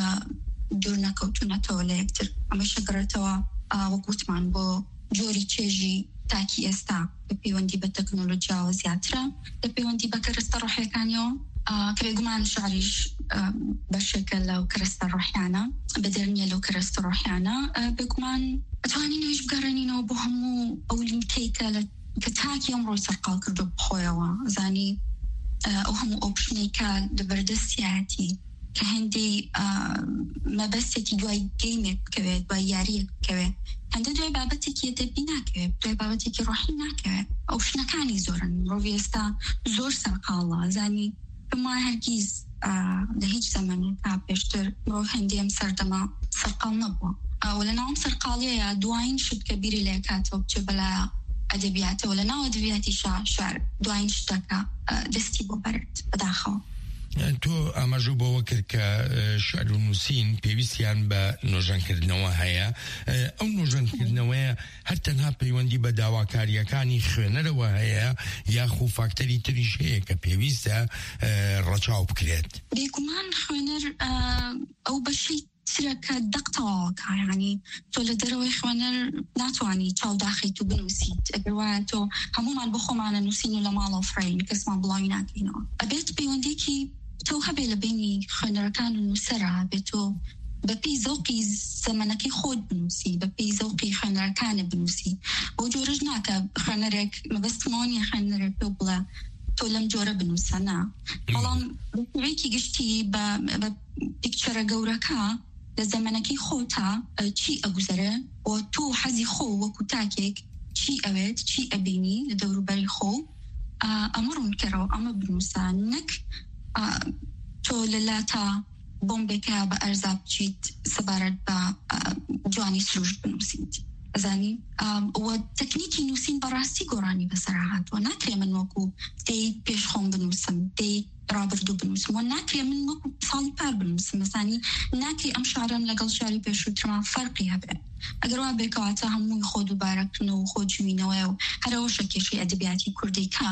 دوور نەکەوتونەتەوە لە یەکتر ئەمە شەگەڕێتەوە وەکوتمان بۆ جۆری چێژی تاکی ئێستا بە پەیوەندی بە تەکنۆلۆژیاوە زیاترە لە پەیوەندی بە کەرەستە ڕۆحیەکانیەوە کە بێگومان شاریش بەشێکە لەو کەرەستە ڕۆحیانە بەدەرنیە لەو کەرەستە ڕۆحیانە بێگومان ئەتوانین نوێژ بگەڕێنینەوە بۆ هەموو ئەو لیمکەیکە کە تاکی ئەمڕۆی سەرقاڵ کردو بخۆیەوە زانی ئەو هەموو ئۆپشنێکە لە بەردەستیاتی کە هەندی مەبەستێکی دوای گەیمێک بکەوێت دوای یاریەک بکەوێت هەندە دوای بابەتێکی ئەدەبی ناکەوێت دوای بابەتێکی ڕۆحی ناکەوێت ئەو شتەکانی زۆرن مرۆڤی ئێستا زۆر سەرقاڵە زانی بما هەرگیز لە هیچ زەمانێک تا پێشتر مرۆڤ هەندی ئەم سەردەما سەرقاڵ نەبووە و لە ناوم سەرقاڵیەیە دوایین شت کە بیری لێ کاتەوە بچێ بەلایە ئەدەبیاتەوە لە ناو ئەدەبیاتی شار دوایین شتەکە دەستی بۆ بەرد بەداخەوە تۆ ئاماژوو بەوە کرد کە شعر و نووسین پێویستیان بە نۆژەنکردنەوە هەیە. ئەو نۆژەنکردنەوەیە هەر تەنها پەیوەندی بە داواکاریەکانی خوێنەرەوە هەیە یاخو فاکتەری تریش هەیە کە پێویستە ڕەچاو بکرێت؟ بێگومان خوێنەر ئەو بەشی ترەکە دەقتەوەکە، یعنی تۆ لە دەرەوەی خوێنەر ناتوانی چاوداخیت و بنووسیت. ئەگەر وایە تۆ هەمومان بۆ خۆمانە نووسین و لە ماڵەوە فڕین کەسمان بڵاوی ناکەینەوە. ئەبێت پەیوەندێکی تۆ هەبێ لە بینی خوێنەرەکان و نووسەرە، بێت تۆ بەپێی زەوقی زەمانەکەی خۆت بنووسی، بەپێی زەوقی خوێنەرەکانت بنووسی. بۆ جۆرەش ناکە خوێنەرێک مەبەستمەوە نیە خوێنەرێک پێ بڵێ تۆ لەم جۆرە بنووسە، نا. بەڵام بەپێوەیەکی گشتی بە پیکچەرە گەورەکە لە زەمانەکەی خۆتا چی ئەگوزەرە و تۆ حەزی خۆ وەکو تاکێک چی ئەوێت، چی ئەبینی لە دەوروبەری خۆ، ئەمە ڕوونکەرەوە ئەمە بنووسە، نەک تۆ لەلاتە بۆمبێکە بە ئەرزا بچیت سەبارەت بە جوانی سروش بنووسیت. ئەزانی وە تەکنیکی نووسین بەڕاستی گۆڕانی بەسەرا هاتووە. ناکرێ من وەکو دەی پێش خۆم بنووسم، دەی ڕابردوو بنووسم، و ناکرێ من وەکو ساڵی پار بنووسم. مەزانی ناکرێ ئەم شارم لەگەڵ شاری پێشووترمان فەرقی هەبێ. ئەگەر وا بێکەواتە هەمووی خۆ دووبارەکردنەوە و خۆ جوینەوەی و هەرەوەشە کێشەی ئەدەبیاتی کوردی کە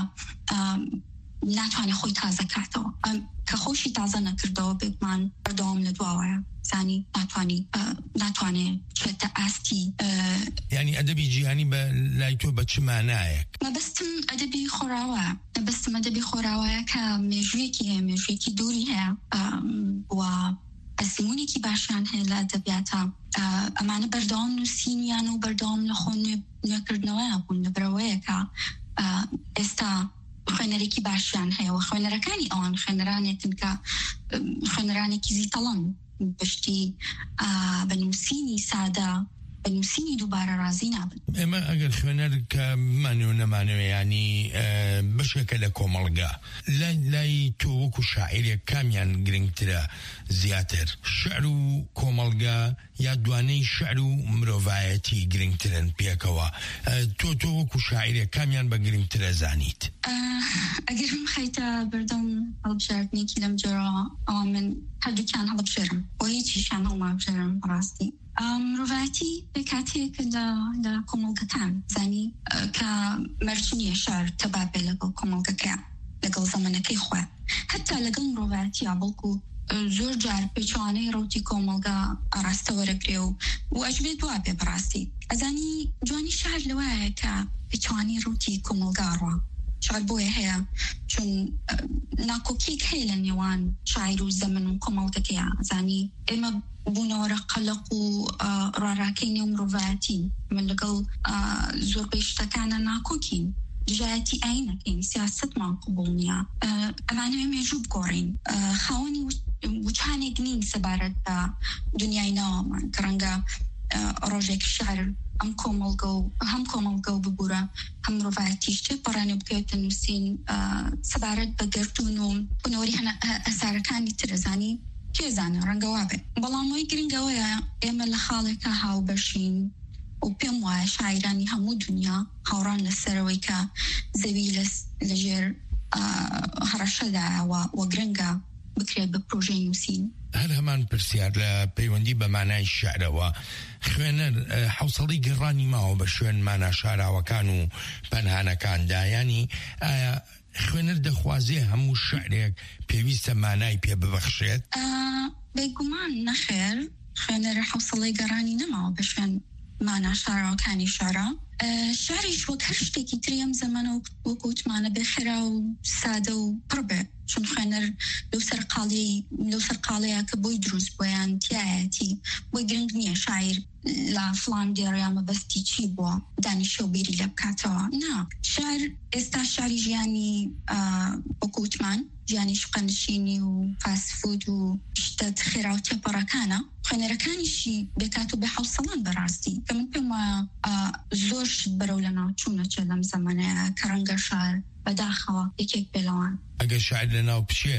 ناتوانێت خۆی تازە کاتەوە، کە خۆشی تازە نەکردەوە بێتمان بەردەوام لە دواوەیە، زانی ناتوانی ناتوانێت چێتە ئاستی. یعنی ئەدەبی جیهانی بە لای تۆ بە چ مانایەک؟ مەبەستم ئەدەبی خۆراوە، مەبەستم ئەدەبی خۆراوەیە کە مێژوویەکی هەیە، مێژوویەکی دووری هەیە و ئەزمونێکی باشیان هەیە لە ئەدەبیاتە. ئەمانە بەردەوام نووسینیان و بەردەوام لە خۆ نوێکردنەوەیە بوون لەبەرەوەیە کە ئێستا خوێنەرێکی باشیان هەیە و خوێنەرەکانی ئەوان خوێنەرانێتن کە خوێنەرانێکی زیتەڵەن بەشتی بەنووسینی سادە، بەنووسینی دووبارە رازی نابن. ئێمە ئەگەر خوێنەر کە مانێ نەمانەوێ ینی بەشێکە لە کۆمەڵگا لای تۆ وەکو شاعیرێک کامیان گرنگترە زیاتر، شعر و کۆمەڵگا یا دوانەی شعر و مرۆڤایەتی گرنگترن پێکەوە؟ تۆ تۆ وەکو شاعیرێک کامیان بە گرنگترە زانیت؟ ئەگەر خەیتە بەردەم هەڵبژاردنێکی لەم جۆرە ئەوە من هەردووکیان هەڵبژێرم و هیچیشان هەڵمابژێرم ڕاستی. مرۆڤایەتی بێکاتەیەک لە کۆمەڵگەکان زانی کە مەرجنیە شار تەبابێ لەگەڵ کۆمەڵگەکە لەگەڵ زەمانەکەی خۆ، هەتا لەگەڵ مرۆڤایەتیە، بەڵکو زۆر جار پێچوانەی ڕوتی کۆمەڵگا ئاراستە وەرەگرێ و و ئەجبێت وا بێ بەڕاستی. ئەزانی جوانی شار لەوایە کە پێچوانی ڕوتی کۆمەڵگا ڕوا شاید بۆیە هەیە، چون ناکۆکیک هەیە لە نێوان شاعیر و زەمن و کۆمەڵگەکەیە. زانی ئێمە بوونەوەرە قەلق و ڕاراکەی نێو مرۆڤایەتی، من لەگەڵ زۆربەی شتەکانە ناکۆکین، دژایەتی ئاینەکەین، سیاستمان قبوڵ نییە. ئەمانەوێ مێژوو بگۆڕین، خاوەنی وچانێک نین سەبارەت بە دنیای ناوەمان کە ڕەنگە ڕۆژێک شعر ئەم کۆمەڵگە و هەم کۆمەڵگە و ببوورە هەم مرۆڤایەتی شتێک پەڕانێ بکەوێتە نووسین سەبارەت بە گەرتون و بنەوەری هەنە ئەسارەکانی ترەزانی کێزانە ڕەنگە وابێ. بەڵام وەی گرنگەوەیە ئێمە لە خاڵێکە هاو بەشین و پێم وایە شاعیرانی هەموو دنیا هاوڕان لەسەرەوەی کە زەوی لەژێر هەڕەشەدایەوە و گرنگە بکرێت بە پرۆژەی نووسین. هەر هەمان پرسیار لە پەیوەندی بە مانای شعرەوە، خوێنەر حوسڵی گەڕانی ماوە بە شوێن مانا شاراوەکان و پەنهانەکاندا، ینی ئایا خوێنەر دەخوازێ هەموو شعرێک پێویستە مانای پێ ببەخشێت؟ بێگومان نەخێر، خوێنەر حوسڵی گەڕانی نەماوە بە شوێن مانا شاراوەکانی شارە. شاریش وەک هەر شتێکی تری ئەم زەمانە وەکوتمانە بێخێرا و سادە و پڕ بێ، چون خوێنەر لەو سەر قاڵەیە کە بۆی دروست بۆیان تایەتی بۆی گرنگ نییە شاعیر لە فڵان دێڕیا مەبەستی چی بووە دانیشە و بیری لە بکاتەوە. نا، شار ئێستا شاری ژیانی وەکوتمان ژیانی شقەنشینی و فاسفود و شتە خێرا و تێپەڕەکانە، خوێنەرەکانیشی بێکات و بێ حوسڵان بەڕاستی کە من پێم وایە زۆر شت بەرەو لە ناوچوونەچە لەم زەمانەیە کە ڕەنگە شار بەداخەوە یەکێک بێلەوان. ئەگەر شاعر لە ناو بچێ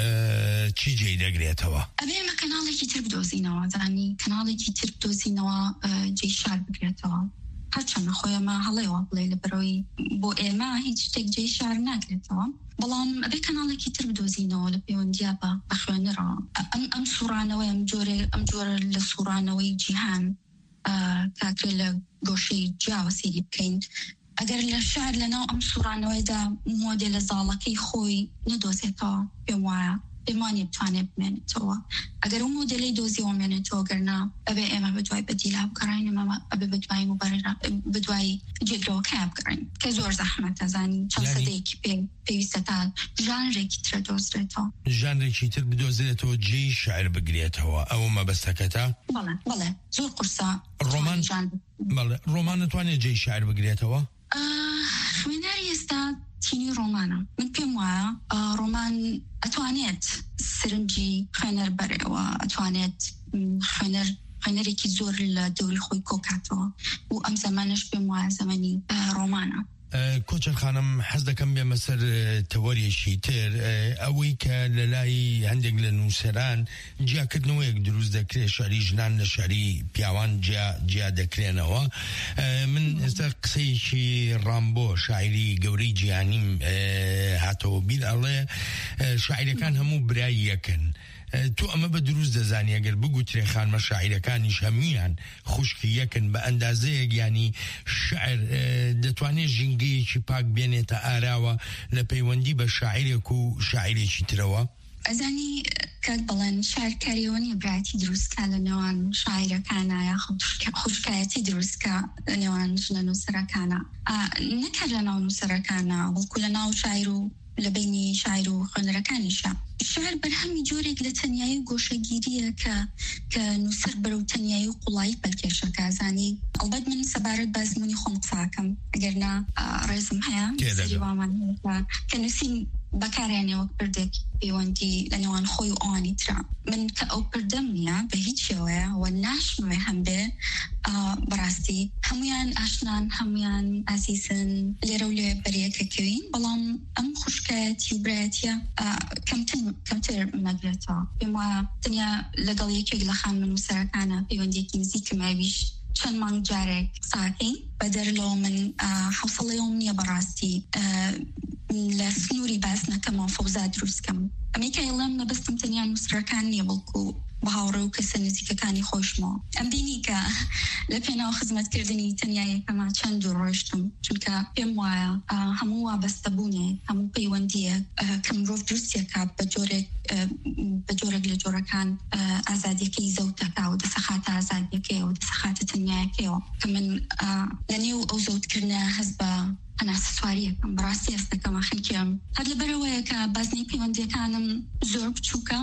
چی جێی دەگرێتەوە؟ ئەبێ ئێمە کەناڵێکی تر بدۆزینەوە، زانی کەناڵێکی تر بدۆزینەوە جێی شار بگرێتەوە. هەرچەندە خۆیەمە هەڵێەوە بڵێ لە بەرەوەی بۆ ئێمە هیچ شتێک جێی شار ناگرێتەوە بەڵام ئەبێ کەناڵێکی تر بدۆزینەوە لە پەیوەندیا بە بەخوێنەرەوە ئەم ئەم سوڕانەوەی ئەم جۆرە ئەم جۆرە لە سوڕانەوەی جیهان کاکرێ لە گۆشەی جیاوە سەیری بکەین ئەگەر لە شار لەناو ئەم سوڕانەوەیدا مۆدێلە زاڵەکەی خۆی نەدۆزێتەوە پێم وایە بێمانی بتوانێت بمێنێتەوە ئەگەر ئەو مۆدلەی دۆزیەوە مێنێتەوە گەرنا ئەبێ ئێمە بەدوای بەدیلا بکەڕین ئەمە ئەبێ بەدوای مبارەرە بەدوای جێگرەوەکە بکەڕین کە زۆر زەحمەتە زانی چەند سەدەیەکی پێ پێویستە تا ژانرێکی ترە دۆزرێتەوە ژانرێکی تر بدۆزرێتەوە جێی شاعر بگرێتەوە ئەوە مەبەستەکەتە بەڵێ بەڵێ زۆر قورسە ڕۆمان بەڵێ ڕۆمان نتوانێت جێی شاعر بگرێتەوە خوێنەری ئێستا تینی ڕۆمانە من پێم وایە ڕۆمان ئەتوانێت سرنجی خوێنەر بەرەوە ئەتوانێت خوێنەر خوێنەرێکی زۆر لە دەوری خۆی کۆکاتەوە و ئەم زەمانش پێم وایە زەمەنی ڕۆمانە کۆچەر خانم حەز دەکەم بێمە سەر تەوەریەشی تر ئەوەی کە لە لای هەندێک لە نووسەران جیاکردنەوەیەک دروست دەکرێت شاری ژنان لە شاری پیاوان جیا دەکرێنەوە من ئێستا قسەیەکی ڕامبۆ شاعری گەورەی جیهانیم هاتەوە بیر ئەڵێ شاعیرەکان هەموو برای یەکن تو ئەمە بە دروست دەزانی ئەگەر بگوترێ خانمە شاعیرەکانیش هەمویان خوشکی یەکن بە ئەندازەیەک ینی شعر دەتوانێت ژینگەیەکی پاک بێنێتە ئاراوە لە پەیوەندی بە شاعیرێک و شاعیرێکی ترەوە ئەزانی کات بەڵێن شارکاریەوە نیە برایەتی دروستکە لە نێوان شاعیرەکانە یا خوشکایەتی دروستکە لە نێوان ژنە نووسەرەکانە نەکە لە ناو نووسەرەکانە بەڵکو لە ناو شاعیر و لە بینی شاعیر و خوێنەرەکانیشە شعر بەرهەمی جۆرێک لە تەنیایی و گۆشەگیریە کە کە نووسەر بەرەو تەنیایی و قوڵایی پەلکێشەکە زانی ئەڵبەت من سەبارەت بازمونی خۆم قساکەم ئەگەرنا ڕێزم هەیە سەری وامان کە نووسین بەکارێنێ وەک پردێک پەیوەندی لە نێوان خۆی و ئەوانی ترا من کە ئەو پردەم نییە بە هیچ شێوەیە و ناشمێ هەم بێ بەڕاستی هەمویان ئاشنان هەمویان ئازیزن لێرە و لێ بەریەکەکەوین بەڵام ئەم خوشکایەتی و برایەتیە کەمتر کەمتر مەگرێتەوە پێم وایە تەنیا لەگەڵ یەکێک لە خانمە نووسەرەکانە پەیوەندێکی نزیکم ئەویش چەند مانگ جارێک ساکەین بەدەر لەوە من حوسڵەیەم نییە بەڕاستی لە سنووری باس نەکەمەوە فەوزا دروستکەم ئەمریکا ئێڵێم مەبەستم تەنیا نووسەرەکان نییە بەڵکو بە هاوڕێ و کەسە نزیکەکانی خۆشمەوە ئەم بینی کە لە پێناو خزمەتکردنی تەنیا یەکەما چەند دوو ڕۆیشتم چونکە پێم وایە هەموو وابەستەبوونێ هەموو پەیوەندیە کە مرۆڤ دروستیەکە بە جۆرێک بە جۆرێک لە جۆرەکان ئازادیەکەی زەوتەکە و دەسەخاتە ئازادیەکەی و دەسەخاتە تەنیایەکەیەوە کە من لە نێو ئەو زەوتکردنە هەست بە هەناسە سواریەکەم بەڕاستی ئێستەکەمە خەڵکیم هەر لەبەرەوەیە کە بازنەی پەیوەندیەکانم زۆر بچووکە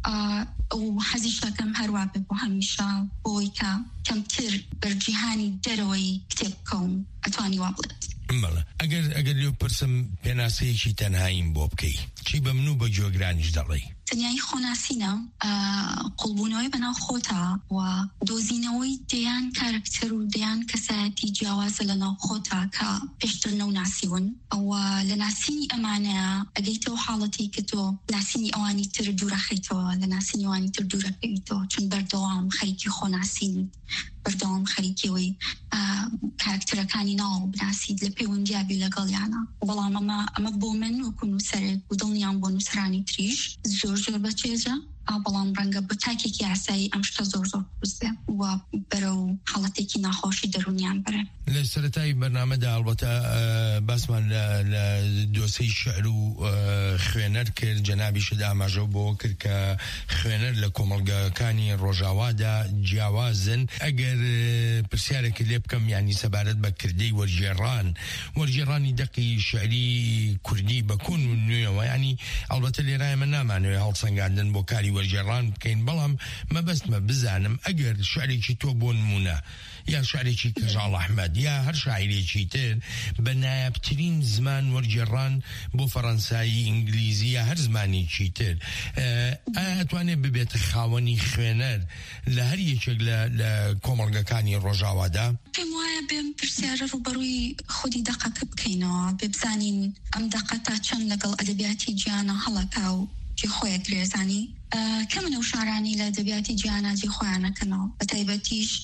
ئەو حەزیش دەکەم هەروە بێ بۆ هەمیشە بۆی کە کەمتر بەرجیهانی دەرەوەی کتێب بکەم ئەتوانی وا بڵێت بەڵێ ئەگەر ئەگەر لێو پرسم پێناسەیەکی تەنهاییم بۆ بکەی چی بە من و بە جۆگرانیش دەڵێ تەنیایی خۆناسینە قوڵبوونەوەی بەناو خۆتە و دۆزینەوەی دەیان کارکتەر و دەیان کەسایەتی جیاوازە لە ناو خۆتە کە پێشتر نەو ناسیون ئەوە لە ناسینی ئەمانەیە ئەگەیتەوە حاڵەتی کە تۆ ناسینی ئەوانی تر دوورەخەیتەوە لە ناسینی ئەوانی تر دوورەکەیتەوە چون بەردەوام خەریکی خۆناسینت بەردەوام خەریکیەوەی کارکتەرەکانی ناو بناسیت لە پەیوەندیابی لەگەڵیانە بەڵام ئەمە ئەمە بۆ من وەکو نووسەرێک و دڵنیام بۆ نووسرانی تریش زۆر زۆر بەچێژە بەڵام ڕەنگە بە تاکێکی ئاسایی ئەم شتە زۆر زۆر بزێ و بەرەو حاڵەتێکی ناخۆشی دەرونیان بەرێ لە سەرەتای بەرنامەدا ئەڵبەتە باسمان لە دۆسەی شعر و خوێنەر کرد جەنابیشت ئاماژە بۆ کرد کە خوێنەر لە کۆمەڵگەکانی ڕۆژاوادا جیاوازن ئەگەر پرسیارێکی لێ بکەم ینی سەبارەت بە کردەی وەرجێڕان وەرجێڕانی دەقی شعری کوردی بەکون نوێەوە ینی ئەڵبەتە لێرای من نامانوێ هەڵسەنگاندن بۆ کاری وەرجێڕان بکەین بەڵام مەبەستمە بزانم ئەگەر شعرێکی تۆ بۆ نمونە یا شعرێکی کەژاڵ ئەحمەد یا هەر شاعیرێکی تر بە نایابترین زمان وەرجێڕان بۆ فەڕەنسایی ئینگلیزی یا هەر زمانێکی تر ئەتوانێت ببێتە خاوەنی خوێنەر لە هەر یەکێک لە کۆمەڵگەکانی ڕۆژاوادا پێم وایە بێم پرسیارە ڕوبەڕووی خودی دەقەکە بکەینەوە بێ بزانین ئەم دەقە تا چەند لەگەڵ ئەدەبیاتی گیانە هەڵەکا و جی خۆیە درێزانی کە منە و شارانی لە ئەدەبیاتی گیانە جی خۆیانەکەنەوە بە تایبەتیش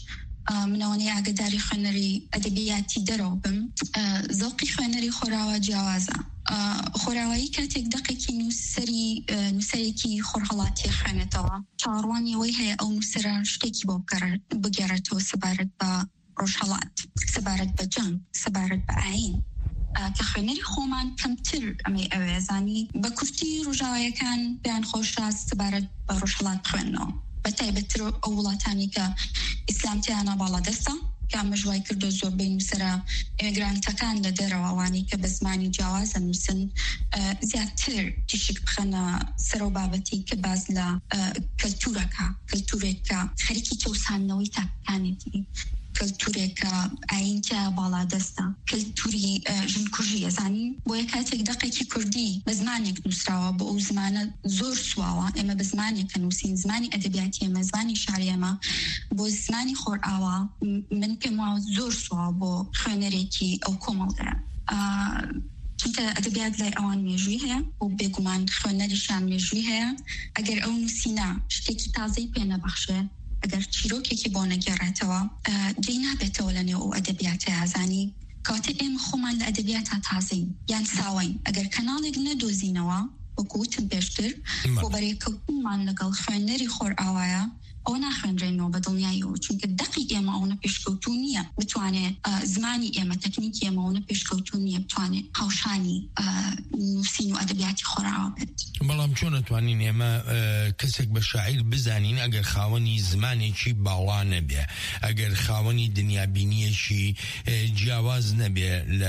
منەوەی ئاگداری خوێنەری ئەدەبیاتی دەرەوە بم زەوقی خوێنەری خۆراوە جیاوازە خۆراوایی کاتێک دقێکی نووسری نووسەرێکی خۆرهەڵاتی خوێنێتەوە چاڕوانی ئەوەی هەیە ئەو نووسەرە شتێکی بۆ بگەڕێتەوە سەبارەت بە ڕۆژهەڵات سەبارەت بە جەنگ سەبارەت بە ئاین کە خوێنەری خۆمان کەمتر ئەمەی ئەوێ زانی بە کورتی ڕۆژاوایەکان بیان خۆشراست سەبارەت بە ڕۆژهەڵات خوێندنەوە بەتایبەتتر ئەو وڵاتانی کە ئیسلامتیانە باڵادەستە کە ئەمەژوای کردو زۆربەی نووسەرە ئێمێگرانتەکان لە دەرەوەوانی کە بە زمانی جیاوازە نووسن زیاتر تیشک بخەنە سەر و بابەتی کە باز لە کەلتورەکە کەلتورێکە خەریکی تەوسانەوەی تاکەکانێتی کەلتورێکە ئاینکە باڵادەستە کەلتوری ژنکوژی ئەزانی بۆ یە کاتێک دقێکی کوردی بە زمانێک نووسراوە بۆ ئەو زمانە زۆر سواوە ئێمە بە زمانێکە نووسین زمانی ئەدەبیاتی ئێمە زمانی شاری ئێمە بۆ زمانی خۆرئاوا من پێم وایە زۆر سواوە بۆ خوێنەرێکی ئەو کۆمەڵگەیە چونکە ئەدەبیات لای ئەوان مێژووی هەیە و بێگومان خوێنەریشان مێژووی هەیە ئەگەر ئەو نووسینە شتێکی تازەی پێ نەبەخشێ ئەگەر چیرۆکێکی بۆ نەگەڕێتەوە جێی نابێتەوە لەنێو ئەو ئەدەبیاتە ئازانی کاتە ئێمە خۆمان لە ئەدەبیاتە تازەین یان ساوین ئەگەر کەناڵێک نەدۆزینەوە وەکوتم پێشتر بۆ بەرێکەوتنمان لەگەڵ خوێنەری خۆرئاوایە ئەو ناخوێنرێنەوە بە دڵنیاییەوە چونکە دقی ئێمە ئەوە پێشکەوتوو نییە بتوانێت زمانی ئێمە تەکنیکی ئێمە ئەوە پێشکەوتوو نییە بتوانێت هاوشانی نووسین و ئەدەبیاتی خۆرئاوا بێت بەڵام چۆن نەتوانین ئێمە کەسێک بە شاعیر بزانین ئەگەر خاوەنی زمانێکی باڵا نەبێ ئەگەر خاوەنی دنیابینیەکی جیاواز نەبێ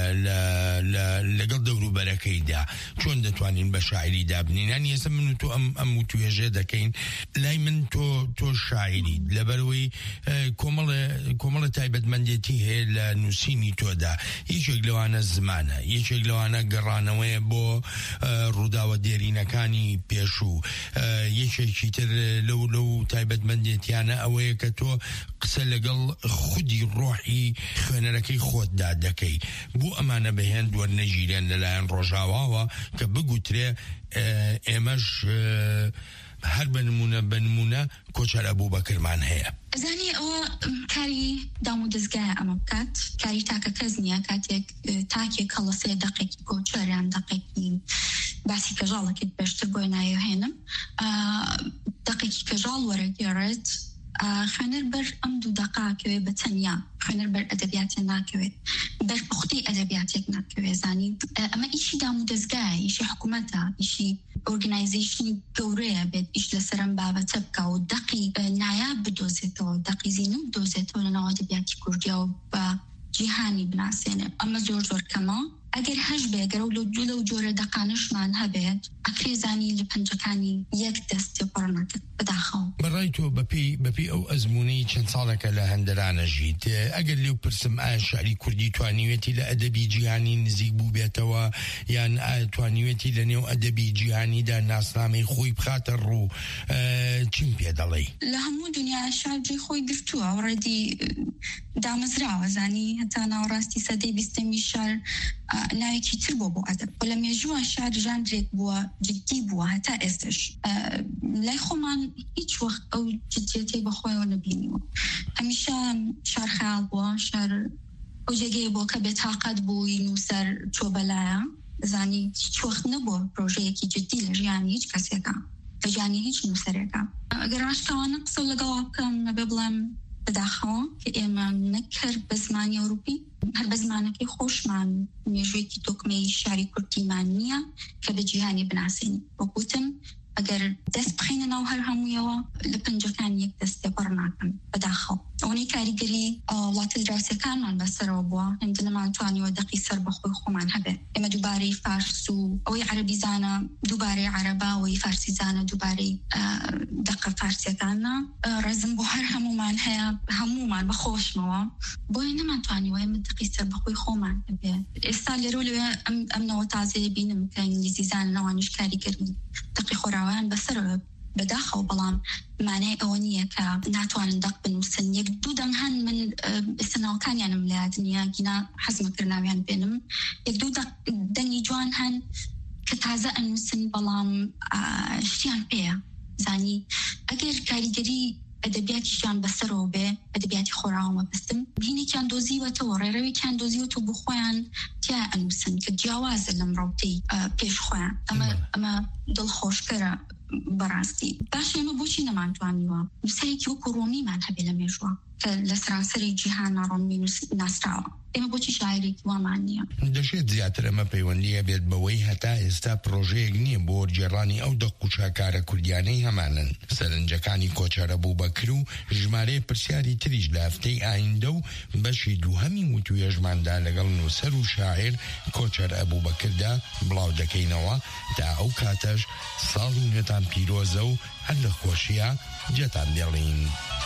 لەگەڵ دەوروبەرەکەیدا چۆن دەتوانین بە شاعری دابنین یان ئێستا من و تۆ ئەم وتوێژە دەکەین لای من تۆ تۆ شاعری لەبەرەوەی کۆمەڵە تایبەتمەندێتی هەیە لە نووسینی تۆدا یەکێک لەوانە زمانە یەکێک لەوانە گەڕانەوەیە بۆ ڕووداوە دێرینەکانی پێشوو یەکێکی تر لەو لەو تایبەتمەندێتیانە ئەوەیە کە تۆ قسە لەگەڵ خودی ڕۆحی خوێنەرەکەی خۆتدا دەکەی بۆ ئەمانە بەهێن وەرنەگیرێن لەلایەن ڕۆژاواوە کە بگوترێ ئێمەش هەر بنمونە بنمونە کۆچەر ئەبووبەکرمان هەیە ئەزانی ئەوە کاری دام و دەستگایە ئەمە بکات کاری تاکە کەس نییە کاتێک تاکێک هەڵەسێ دقێکی کۆچەریان دقێکی باسی کەژاڵەکەت پێشتر بۆی نایۆهێنم دقێکی کەژاڵ وەرەگێڕێت خوێنەر بەر ئەم دوو دقاکەوێ بە تەنیا خوێنەر بەر ئەدەبیاتێ ناکەوێت بەر پوختی ئەدەبیاتێک ناکەوێت زانی ئەمە ئیشی دام و دەستگایە ئیشی حکوومەتە ئیشی ئۆرگنایزیشنی گەورەیە بێت ئیش لەسەرم بابەتە بکە و دقی نایاب بدۆزێتەوە دقی زیین و بدۆزێتەوە لەناو ئەدەبیاتی کوردیا و بە جیهانی بناسێنێ ئەمە زۆر زۆر کەمە ئەگەر هەش بێگەرە و لە دوو لەو جۆرە دەقانشمان هەبێت ئەکرێزانی لە پەنجەکانی یەک دەستی پڕنەکە بداخەوە بەڕای تۆ بەپی بەپی ئەو ئەزمونەی چەند ساڵێکە لە هەندرانە ژیت ئەگەر لێو پرسم ئایا شعری کوردی توانیوێتی لە ئەدەبی جیهانی نزیک بوو بێتەوە یان توانیوێتی لە نێو ئەدەبی جیهانیدا ناسنامەی خۆی بخاتە ڕوو چیم پێ دەڵێی لە هەموو دنیا شارجی خۆی گرتووە ڕێدی دامەزراوە زانی هەتا ناوڕاستی سەدەی بیستەمی شار ناوێکی تر بۆ بۆ ئەدەب بۆ لە مێژووە شار ژانرێک بووە جددی بووە هەتا ئێستش لای خۆمان هیچ وەخت ئەو جدیەتی بەخۆیەوە نەبینیوە هەمیشە شار خەیاڵ بووە شار ئەو جێگەیە بۆ کە بێتاقەت بووی نووسەر چۆ بەلایە زانی هیچ وەخت نەبووە پرۆژەیەکی جددی لە ژیانی هیچ کەسێکە لە ژیانی هیچ نووسەرێکە ئەگەر ڕاشتەوانە قسە لەگەڵا بکەم نەبێ بڵێم بداخەوە کە ئێمە نەکرد بە زمانی ئەوروپی هەر بە زمانەکەی خۆشمان مێژوویەکی تۆکمەی شاری کوردیمان نییە کە بە جیهانی بناسین وەکوتم ئەگەر دەست بخینە ناو هەر هەموویەوە لە پەنجەکان یەک دەستێ پڕ ناکەن بەداخەوە ئەوەی کاریگەری وڵاتە دراوسەکانمان بەسەرەوە بووە هەندە نەمانتوانیوە دەقی سەر بەخۆی خۆمان هەبێت ئێمە دووبارەی فارس و ئەوەی عەرەبی زانە دووبارەی عەرەبا ئەوەی فارسی زانە دووبارەی دەقە فارسیەکانە ڕێزم بۆ هەر هەمومان هەیە هەمومان بەخۆشمەوە بۆی نەمانتوانیوە ئێمە دەقی سەر بەخۆی خۆمان هەبێت ئێستا لێرە لەوێ ئەمنەوە تازەیە بینم کە ئینگلیزی زانەوانش کاریگەری دەقی خۆراویان بەسەرەوە بەداخەوە بەڵام مانای ئەوە نییە کە ناتوانن دەق بنووسن یەک دوو دەنگ هەن من ئستناڵکانیانم لە یاد نییە گینا حەزمەکردناویان بێنم یەک دوو دەنگی جوان هەن کە تازە ئەنووسن بەڵام شتیان پێیە زانی ئەگەر کاریگەری ئەدەبیاتیشان بەسەرەوە بێ ئەدەبیاتی خۆراوەمە بستن بینێکیان دۆزیوەتەوە ڕێڕەوێکیان دۆزیوەتەوە بۆ خۆیان تیا ئەنووسن کە جیاوازە لەم ڕەوتەی پێش خۆیان ئەمە ئەمە دڵخۆشکەرە بەڕاستی باش ئێمە بۆچی نەمانتوانیوە نووسەرێکی وەکو ڕۆمیمان هەبێ لە مێژووە کە لە سەرانسەری جیهان ڕۆمی ناسراوە ئێمە بۆچی شاعرێکی وامان نییە دەشێت زیاتر ئەمە پەیوەندیە بێت بەوەی هەتا ئێستا پرۆژەیەک نییە بۆ وەرگێڕانی ئەو دەق و چاکارە کوردیانەی هەمانن سەرنجەکانی کۆچەرە بوو بەکر و ژمارەیە پرسیاری تریش لە هەفتەی ئایندە و بەشی دووهەمی وتوێژماندا لەگەڵ نووسەر و شاعر کۆچەر ئەبوو بەکردا بڵاو دەکەینەوە تا ئەو کاتەش ساڵ و نێتان پیرۆزە و هەر لە خۆشیە جێتان دێڵین.